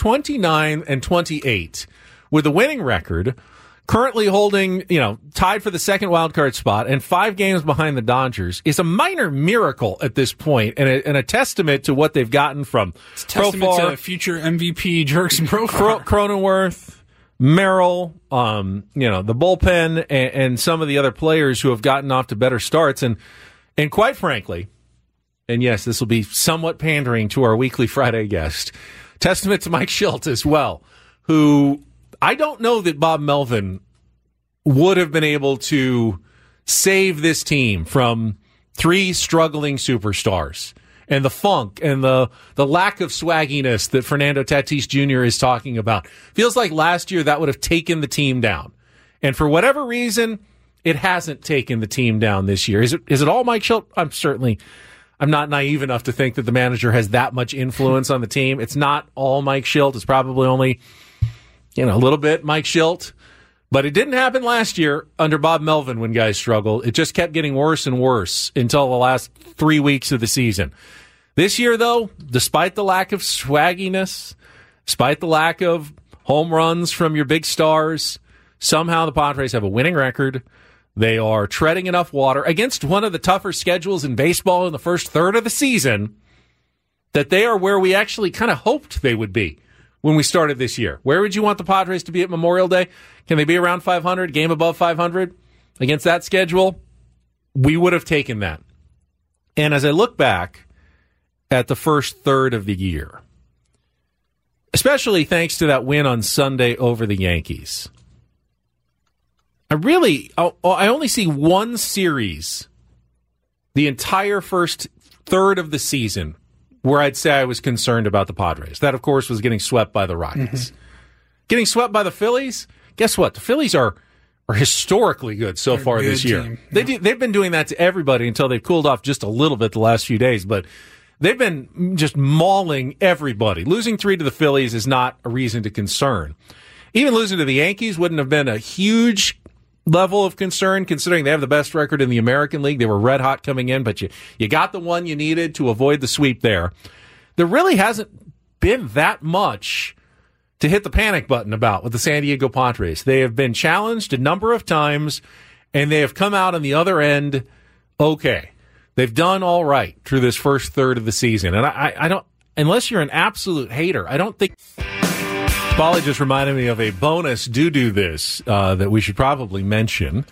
[SPEAKER 2] 29-28 with a winning record, currently holding, tied for the second wild card spot and 5 games behind the Dodgers, is a minor miracle at this point, and a testament to what they've gotten from
[SPEAKER 4] Profar, to future MVP Jurickson Profar,
[SPEAKER 2] Cronenworth, Merrill, the bullpen, and some of the other players who have gotten off to better starts, and quite frankly, and yes, this will be somewhat pandering to our weekly Friday guest, testament to Mike Shildt as well, who I don't know that Bob Melvin would have been able to save this team from 3 struggling superstars and the funk and the lack of swagginess that Fernando Tatis Jr. is talking about. Feels like last year that would have taken the team down. And for whatever reason, it hasn't taken the team down this year. Is it all Mike Shildt? I'm not naive enough to think that the manager has that much influence on the team. It's not all Mike Shildt. It's probably only, a little bit Mike Shildt. But it didn't happen last year under Bob Melvin when guys struggled. It just kept getting worse and worse until the last 3 weeks of the season. This year, though, despite the lack of swagginess, despite the lack of home runs from your big stars, somehow the Padres have a winning record. They are treading enough water against one of the tougher schedules in baseball in the first third of the season that they are where we actually kind of hoped they would be when we started this year. Where would you want the Padres to be at Memorial Day? Can they be around 500, game above 500 against that schedule? We would have taken that. And as I look back at the first third of the year, especially thanks to that win on Sunday over the Yankees, I only see one series the entire first third of the season where I'd say I was concerned about the Padres. That, of course, was getting swept by the Rockies. Mm-hmm. Getting swept by the Phillies? Guess what? The Phillies are historically good so far this year. Yeah. They've been doing that to everybody until they've cooled off just a little bit the last few days, but they've been just mauling everybody. Losing 3 to the Phillies is not a reason to concern. Even losing to the Yankees wouldn't have been a huge level of concern, considering they have the best record in the American League. They were red hot coming in, but you got the one you needed to avoid the sweep there. There really hasn't been that much to hit the panic button about with the San Diego Padres. They have been challenged a number of times, and they have come out on the other end okay. They've done all right through this first third of the season. And I don't, unless you're an absolute hater, I don't think... Polly just reminded me of a bonus do this that we should probably mention.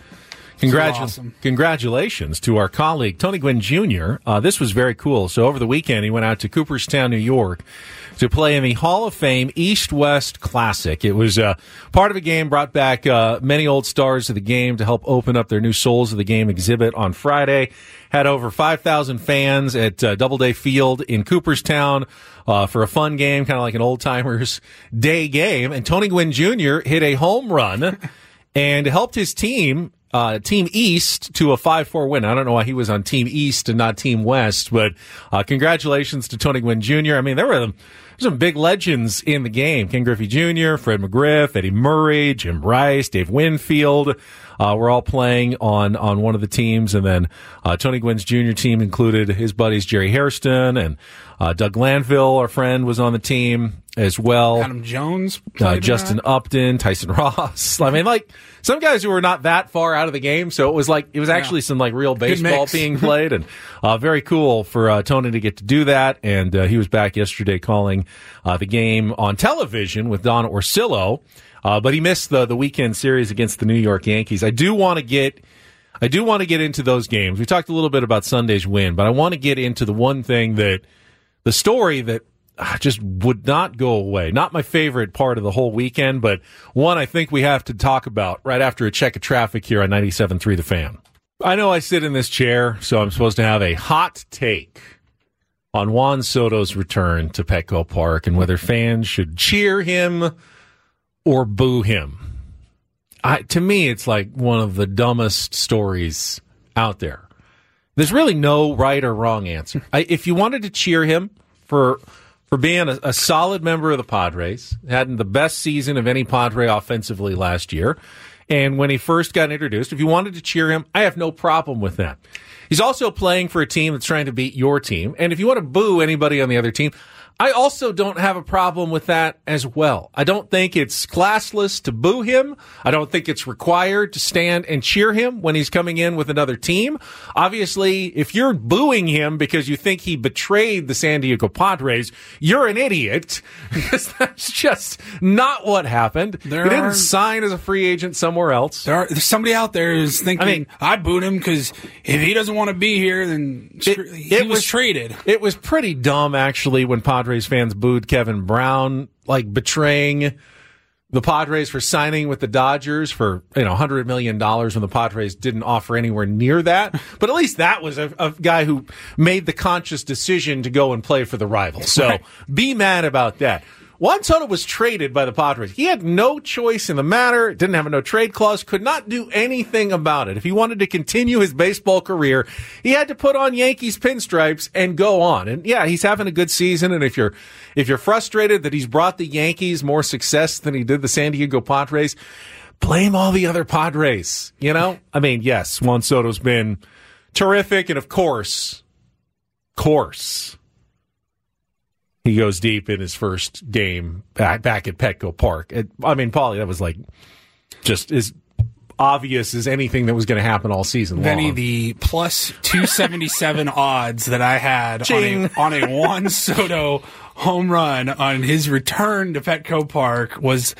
[SPEAKER 2] Congratulations to our colleague, Tony Gwynn Jr. This was very cool. So over the weekend, he went out to Cooperstown, New York, to play in the Hall of Fame East-West Classic. It was part of a game, brought back many old stars of the game to help open up their new Souls of the Game exhibit on Friday. Had over 5,000 fans at Doubleday Field in Cooperstown for a fun game, kind of like an old-timers day game. And Tony Gwynn Jr. hit a home run and helped his team, Team East, to a 5-4 win. I don't know why he was on Team East and not Team West, but congratulations to Tony Gwynn Jr. I mean, there were some big legends in the game. Ken Griffey Jr., Fred McGriff, Eddie Murray, Jim Rice, Dave Winfield. We're all playing on one of the teams, and then Tony Gwynn's junior team included his buddies Jerry Hairston and Doug Glanville, our friend, was on the team as well.
[SPEAKER 4] Adam Jones,
[SPEAKER 2] Justin Upton, Tyson Ross. I mean, like some guys who were not that far out of the game, so it was actually some like real baseball being played, and very cool for Tony to get to do that. And he was back yesterday calling the game on television with Don Orsillo. But he missed the weekend series against the New York Yankees. I do want to get into those games. We talked a little bit about Sunday's win, but I want to get into the one thing the story that just would not go away. Not my favorite part of the whole weekend, but one I think we have to talk about right after a check of traffic here on 97.3 The Fan. I know I sit in this chair, so I'm supposed to have a hot take on Juan Soto's return to Petco Park and whether fans should cheer him or boo him. To me, it's like one of the dumbest stories out there. There's really no right or wrong answer. If you wanted to cheer him for being a solid member of the Padres, had the best season of any Padre offensively last year, and when he first got introduced, if you wanted to cheer him, I have no problem with that. He's also playing for a team that's trying to beat your team, and if you want to boo anybody on the other team, I also don't have a problem with that as well. I don't think it's classless to boo him. I don't think it's required to stand and cheer him when he's coming in with another team. Obviously, if you're booing him because you think he betrayed the San Diego Padres, you're an idiot, because that's just not what happened. He didn't sign as a free agent somewhere else.
[SPEAKER 4] There's somebody out there who's thinking, I booed him because if he doesn't want to be here, then he was traded.
[SPEAKER 2] It was pretty dumb, actually, when Padres fans booed Kevin Brown, like betraying the Padres for signing with the Dodgers for $100 million when the Padres didn't offer anywhere near that. But at least that was a guy who made the conscious decision to go and play for the rival. So be mad about that. Juan Soto was traded by the Padres. He had no choice in the matter, didn't have a no-trade clause, could not do anything about it. If he wanted to continue his baseball career, he had to put on Yankees pinstripes and go on. And yeah, he's having a good season, and if you're frustrated that he's brought the Yankees more success than he did the San Diego Padres, blame all the other Padres. You know, I mean, yes, Juan Soto's been terrific, and of course, he goes deep in his first game back at Petco Park. I mean, Paulie, that was like just as obvious as anything that was going to happen all season long.
[SPEAKER 4] Benny, the plus 277 odds that I had on a Juan Soto home run on his return to Petco Park was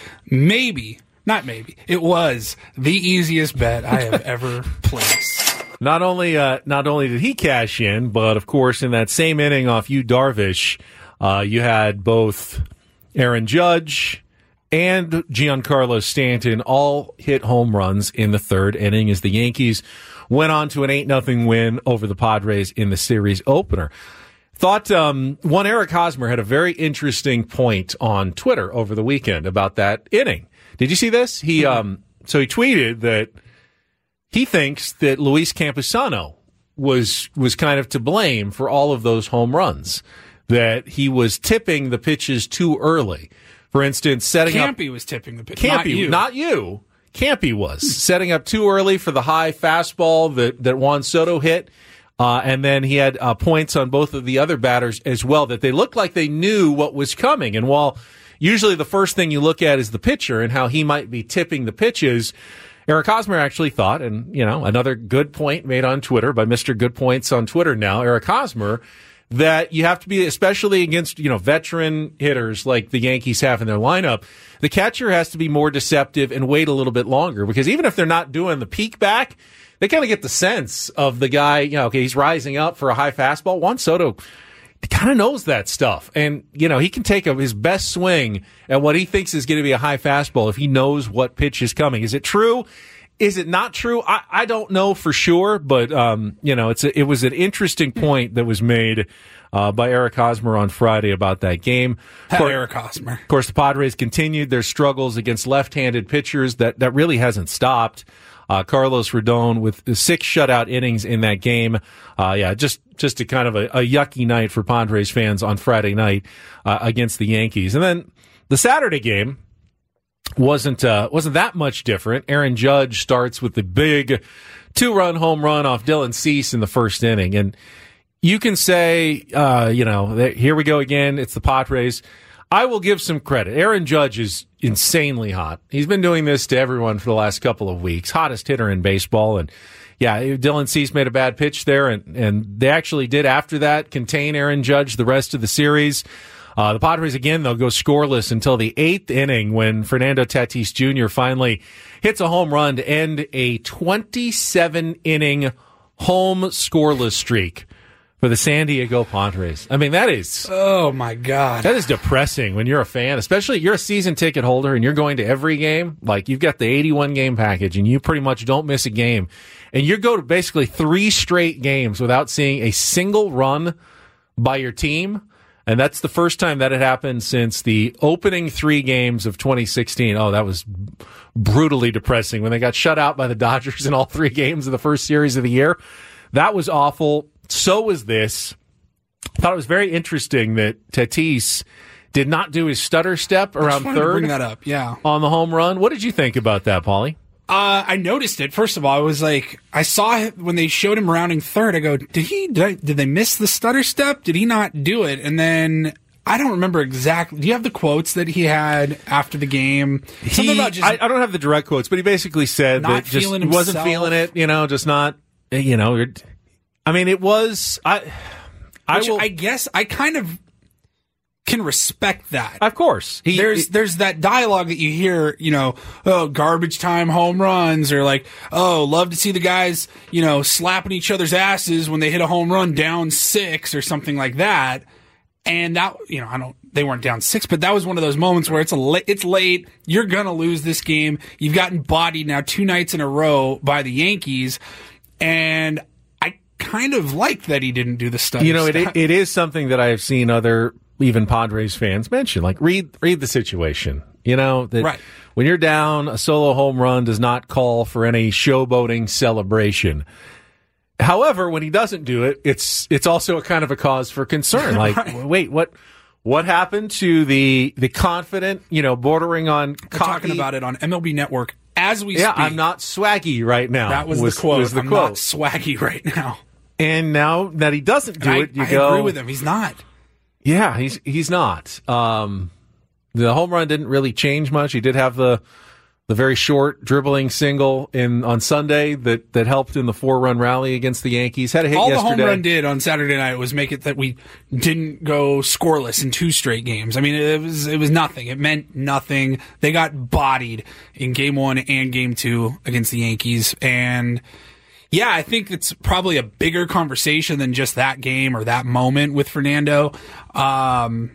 [SPEAKER 4] it was the easiest bet I have ever placed.
[SPEAKER 2] Not only did he cash in, but of course in that same inning off Yu Darvish, you had both Aaron Judge and Giancarlo Stanton all hit home runs in the third inning as the Yankees went on to an 8-0 win over the Padres in the series opener. Thought one Eric Hosmer had a very interesting point on Twitter over the weekend about that inning. Did you see this? He tweeted that he thinks that Luis Campusano was kind of to blame for all of those home runs, that he was tipping the pitches too early. For instance,
[SPEAKER 4] Campy was tipping the pitch.
[SPEAKER 2] Not you. Campy was setting up too early for the high fastball that Juan Soto hit. And then he had points on both of the other batters as well, that they looked like they knew what was coming. And while usually the first thing you look at is the pitcher and how he might be tipping the pitches, Eric Hosmer actually thought, and another good point made on Twitter by Mr. Good Points on Twitter now, Eric Hosmer, that you have to be, especially against, veteran hitters like the Yankees have in their lineup, the catcher has to be more deceptive and wait a little bit longer, because even if they're not doing the peek back, they kind of get the sense of the guy, okay, he's rising up for a high fastball. Juan Soto kind of knows that stuff. And, he can take his best swing at what he thinks is going to be a high fastball if he knows what pitch is coming. Is it true? Is it not true? I don't know for sure, but it was an interesting point that was made by Eric Hosmer on Friday about that game.
[SPEAKER 4] Eric Hosmer.
[SPEAKER 2] Of course, the Padres continued their struggles against left-handed pitchers. That really hasn't stopped. Carlos Rodon with 6 shutout innings in that game. Just a kind of a yucky night for Padres fans on Friday night against the Yankees. And then the Saturday game wasn't that much different. Aaron Judge starts with the big 2-run home run off Dylan Cease in the first inning. And you can say, here we go again. It's the Padres. I will give some credit. Aaron Judge is insanely hot. He's been doing this to everyone for the last couple of weeks. Hottest hitter in baseball. And Dylan Cease made a bad pitch there. And they actually did after that contain Aaron Judge the rest of the series. The Padres, again, they'll go scoreless until the 8th inning when Fernando Tatis Jr. finally hits a home run to end a 27-inning home scoreless streak for the San Diego Padres. I mean, that is...
[SPEAKER 4] Oh, my God.
[SPEAKER 2] That is depressing when you're a fan, especially you're a season ticket holder and you're going to every game. Like, you've got the 81-game package and you pretty much don't miss a game. And you go to basically 3 straight games without seeing a single run by your team. And that's the first time that had happened since the opening 3 games of 2016. Oh, that was brutally depressing when they got shut out by the Dodgers in all 3 games of the first series of the year. That was awful. So was this. I thought it was very interesting that Tatis did not do his stutter step around third.
[SPEAKER 4] Bring that up, yeah.
[SPEAKER 2] On the home run. What did you think about that, Paulie?
[SPEAKER 4] I noticed it. First of all, I was like, I saw it when they showed him rounding third. I go, did they miss the stutter step? Did he not do it? And then I don't remember exactly. Do you have the quotes that he had after the game?
[SPEAKER 2] Something about just I don't have the direct quotes, but he basically said that just wasn't feeling it. Just not. I mean, it was.
[SPEAKER 4] I guess I kind of can respect that.
[SPEAKER 2] Of course.
[SPEAKER 4] There's that dialogue that you hear, garbage time home runs, or like, love to see the guys, slapping each other's asses when they hit a home run down 6 or something like that. And that, they weren't down 6, but that was one of those moments where it's late, you're going to lose this game. You've gotten bodied now 2 nights in a row by the Yankees, and I kind of like that he didn't do the stuff.
[SPEAKER 2] It is something that I have seen other even Padres fans mention, like read the situation. Right. When you're down, a solo home run does not call for any showboating celebration. However, when he doesn't do it, it's also a kind of a cause for concern. Like, right. Wait, what happened to the confident, bordering on
[SPEAKER 4] cocky? We're talking about it on MLB Network as we speak.
[SPEAKER 2] Yeah, I'm not swaggy right now.
[SPEAKER 4] That was the quote.
[SPEAKER 2] Was the
[SPEAKER 4] I'm
[SPEAKER 2] quote.
[SPEAKER 4] not swaggy right now.
[SPEAKER 2] And now that he doesn't do it, you
[SPEAKER 4] I
[SPEAKER 2] go.
[SPEAKER 4] agree with him. He's not.
[SPEAKER 2] Yeah, he's not. The home run didn't really change much. He did have the very short dribbling single on Sunday that helped in the 4-run rally against the Yankees. Had a hit
[SPEAKER 4] All
[SPEAKER 2] yesterday.
[SPEAKER 4] the home run did on Saturday night was make it that we didn't go scoreless in 2 straight games. I mean, it was nothing. It meant nothing. They got bodied in Game 1 and Game 2 against the Yankees. And yeah, I think it's probably a bigger conversation than just that game or that moment with Fernando. That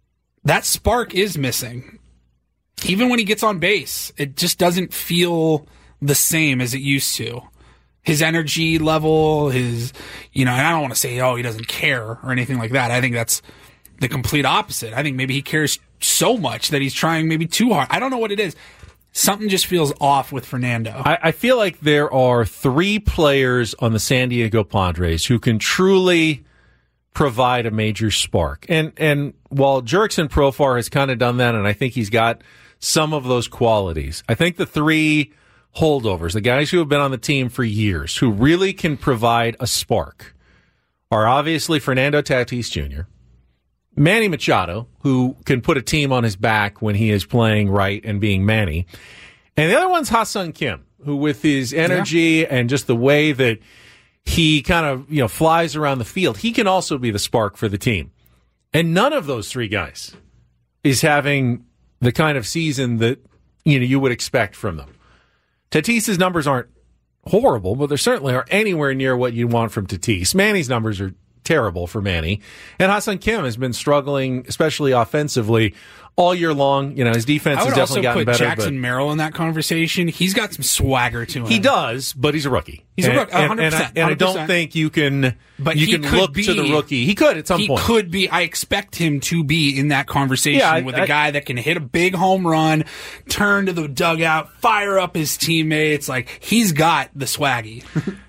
[SPEAKER 4] spark is missing. Even when he gets on base, it just doesn't feel the same as it used to. His energy level, and I don't want to say, he doesn't care or anything like that. I think that's the complete opposite. I think maybe he cares so much that he's trying maybe too hard. I don't know what it is. Something just feels off with Fernando.
[SPEAKER 2] I feel like there are 3 players on the San Diego Padres who can truly provide a major spark. And while Jurickson Profar has kind of done that, and I think he's got some of those qualities, I think the 3 holdovers, the guys who have been on the team for years, who really can provide a spark, are obviously Fernando Tatis Jr., Manny Machado, who can put a team on his back when he is playing right and being Manny, and the other one's Ha-Seong Kim, who with his energy and just the way that he kind of flies around the field, he can also be the spark for the team. And none of those 3 guys is having the kind of season that you would expect from them. Tatis's numbers aren't horrible, but they certainly aren't anywhere near what you want from Tatis. Manny's numbers are terrible for Manny. And Ha-Seong Kim has been struggling, especially offensively, all year long. His defense has definitely gotten better.
[SPEAKER 4] I would also put Jackson Merrill in that conversation. He's got some swagger to him.
[SPEAKER 2] He does, but he's a rookie.
[SPEAKER 4] He's a rookie, 100%.
[SPEAKER 2] And I don't think you can look to the rookie. He could at some point.
[SPEAKER 4] He could be. I expect him to be in that conversation with a guy that can hit a big home run, turn to the dugout, fire up his teammates. Like, he's got the swaggy.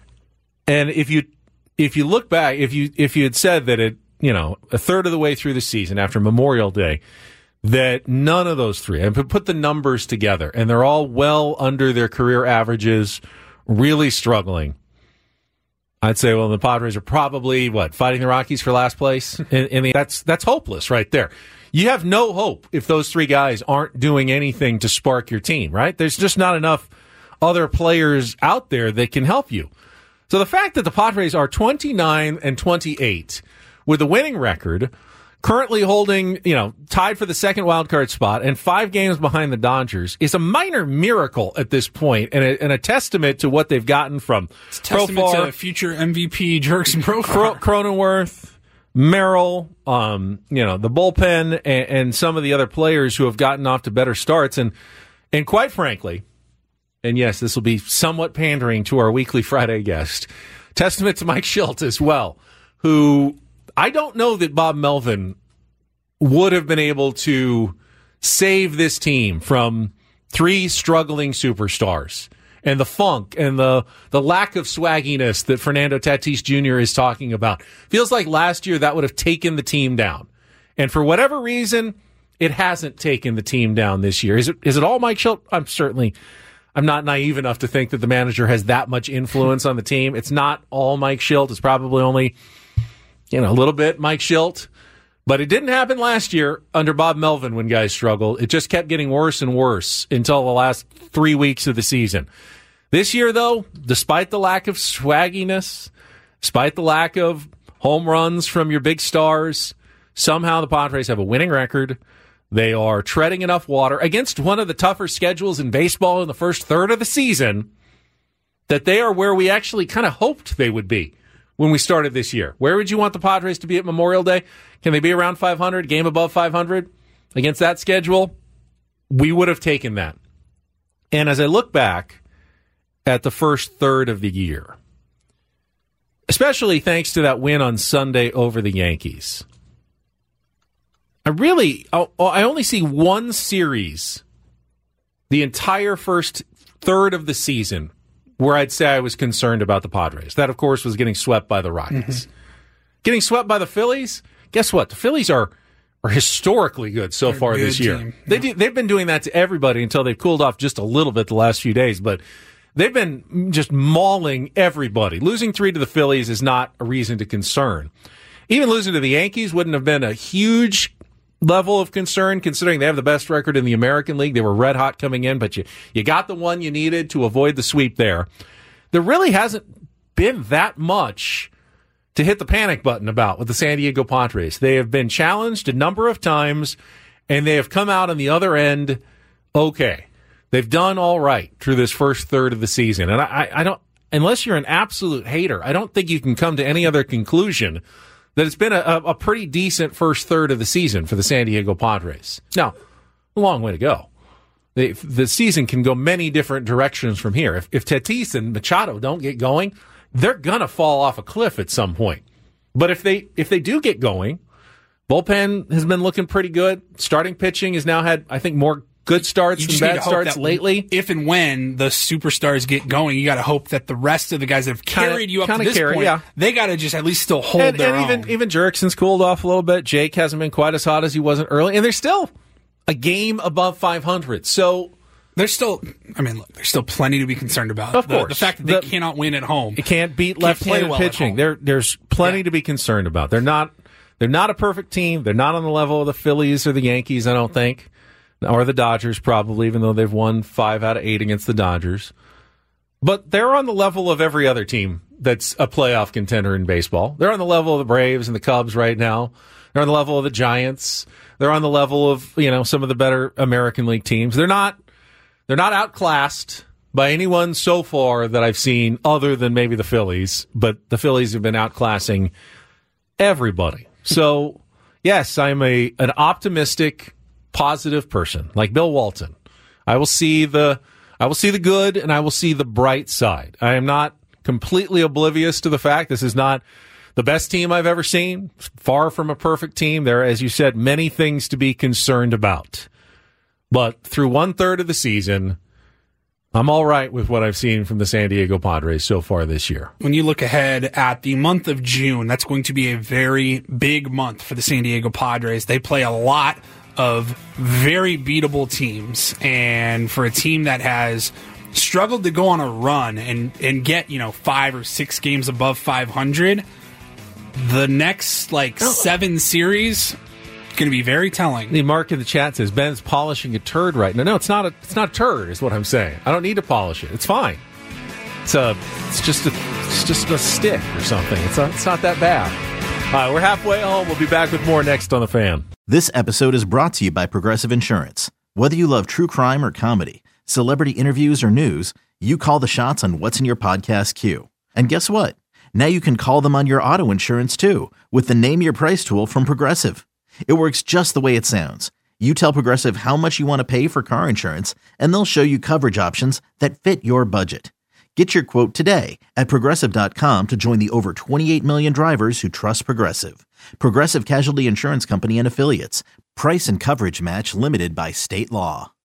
[SPEAKER 2] And if you look back, if you had said that a third of the way through the season after Memorial Day, that none of those 3, and put the numbers together, and they're all well under their career averages, really struggling, I'd say, well, the Padres are probably, fighting the Rockies for last place? That's hopeless right there. You have no hope if those 3 guys aren't doing anything to spark your team, right? There's just not enough other players out there that can help you. So the fact that the Padres are 29-28 with a winning record, currently holding, tied for the second wild card spot and 5 games behind the Dodgers, is a minor miracle at this point, and a testament to what they've gotten from
[SPEAKER 4] testament to future MVP Jurickson Profar,
[SPEAKER 2] Cronenworth, Merrill, the bullpen, and some of the other players who have gotten off to better starts, and quite frankly, and yes, this will be somewhat pandering to our weekly Friday guest, testament to Mike Shildt as well, who I don't know that Bob Melvin would have been able to save this team from 3 struggling superstars and the funk and the lack of swagginess that Fernando Tatis Jr. is talking about. Feels like last year that would have taken the team down. And for whatever reason, it hasn't taken the team down this year. Is it all Mike Shildt? I'm not naive enough to think that the manager has that much influence on the team. It's not all Mike Shildt. It's probably only a little bit Mike Shildt, but it didn't happen last year under Bob Melvin when guys struggled. It just kept getting worse and worse until the last 3 weeks of the season. This year, though, despite the lack of swagginess, despite the lack of home runs from your big stars, somehow the Padres have a winning record. They are treading enough water against one of the tougher schedules in baseball in the first third of the season that they are where we actually kind of hoped they would be when we started this year. Where would you want the Padres to be at Memorial Day? Can they be around 500, game above 500 against that schedule? We would have taken that. And as I look back at the first third of the year, especially thanks to that win on Sunday over the Yankees, I only see one series the entire first third of the season where I'd say I was concerned about the Padres. That, of course, was getting swept by the Rockies. Mm-hmm. Getting swept by the Phillies? Guess what? The Phillies are are historically good so far this year.
[SPEAKER 4] Team.
[SPEAKER 2] They've been doing that to everybody until they've cooled off just a little bit the last few days, but they've been just mauling everybody. Losing 3 to the Phillies is not a reason to concern. Even losing to the Yankees wouldn't have been a huge level of concern, considering they have the best record in the American League. They were red hot coming in, but you got the one you needed to avoid the sweep there. There really hasn't been that much to hit the panic button about with the San Diego Padres. They have been challenged a number of times, and they have come out on the other end okay. They've done all right through this first third of the season. And I don't, unless you're an absolute hater, I don't think you can come to any other conclusion that it's been a pretty decent first third of the season for the San Diego Padres. Now, a long way to go. The season can go many different directions from here. If Tatis and Machado don't get going, they're going to fall off a cliff at some point. But if they do get going, bullpen has been looking pretty good. Starting pitching has now had, I think, more good starts than bad starts lately.
[SPEAKER 4] If and when the superstars get going, you got to hope that the rest of the guys that have carried you up to this point, they got to just at least still hold their own.
[SPEAKER 2] Even Jurickson's cooled off a little bit. Jake hasn't been quite as hot as he wasn't early, and they're still a game above 500. So
[SPEAKER 4] there's still, look, there's still plenty to be concerned about.
[SPEAKER 2] Of course.
[SPEAKER 4] The fact that they cannot win at home.
[SPEAKER 2] It can't beat left-handed pitching. There's plenty to be concerned about. They're not a perfect team. They're not on the level of the Phillies or the Yankees, I don't think. Or the Dodgers, probably, even though they've won 5 out of 8 against the Dodgers. But they're on the level of every other team that's a playoff contender in baseball. They're on the level of the Braves and the Cubs right now. They're on the level of the Giants. They're on the level of, some of the better American League teams. They're not outclassed by anyone so far that I've seen other than maybe the Phillies. But the Phillies have been outclassing everybody. So, yes, I'm an optimistic, positive person, like Bill Walton. I will see the good and I will see the bright side. I am not completely oblivious to the fact this is not the best team I've ever seen. Far from a perfect team. There are, as you said, many things to be concerned about. But through 1/3 of the season, I'm all right with what I've seen from the San Diego Padres so far this year.
[SPEAKER 4] When you look ahead at the month of June, that's going to be a very big month for the San Diego Padres. They play a lot of very beatable teams, and for a team that has struggled to go on a run and get 5 or 6 games above 500, the next 7 series going to be very telling.
[SPEAKER 2] The Mark in the chat says Ben's polishing a turd right now. No, it's not a turd is what I'm saying. I don't need to polish it. It's fine. It's just a stick or something. It's not that bad. All right, we're halfway home. We'll be back with more next on The Fan.
[SPEAKER 1] This episode is brought to you by Progressive Insurance. Whether you love true crime or comedy, celebrity interviews or news, you call the shots on what's in your podcast queue. And guess what? Now you can call them on your auto insurance too with the Name Your Price tool from Progressive. It works just the way it sounds. You tell Progressive how much you want to pay for car insurance, and they'll show you coverage options that fit your budget. Get your quote today at Progressive.com to join the over 28 million drivers who trust Progressive. Progressive Casualty Insurance Company and Affiliates. Price and coverage match limited by state law.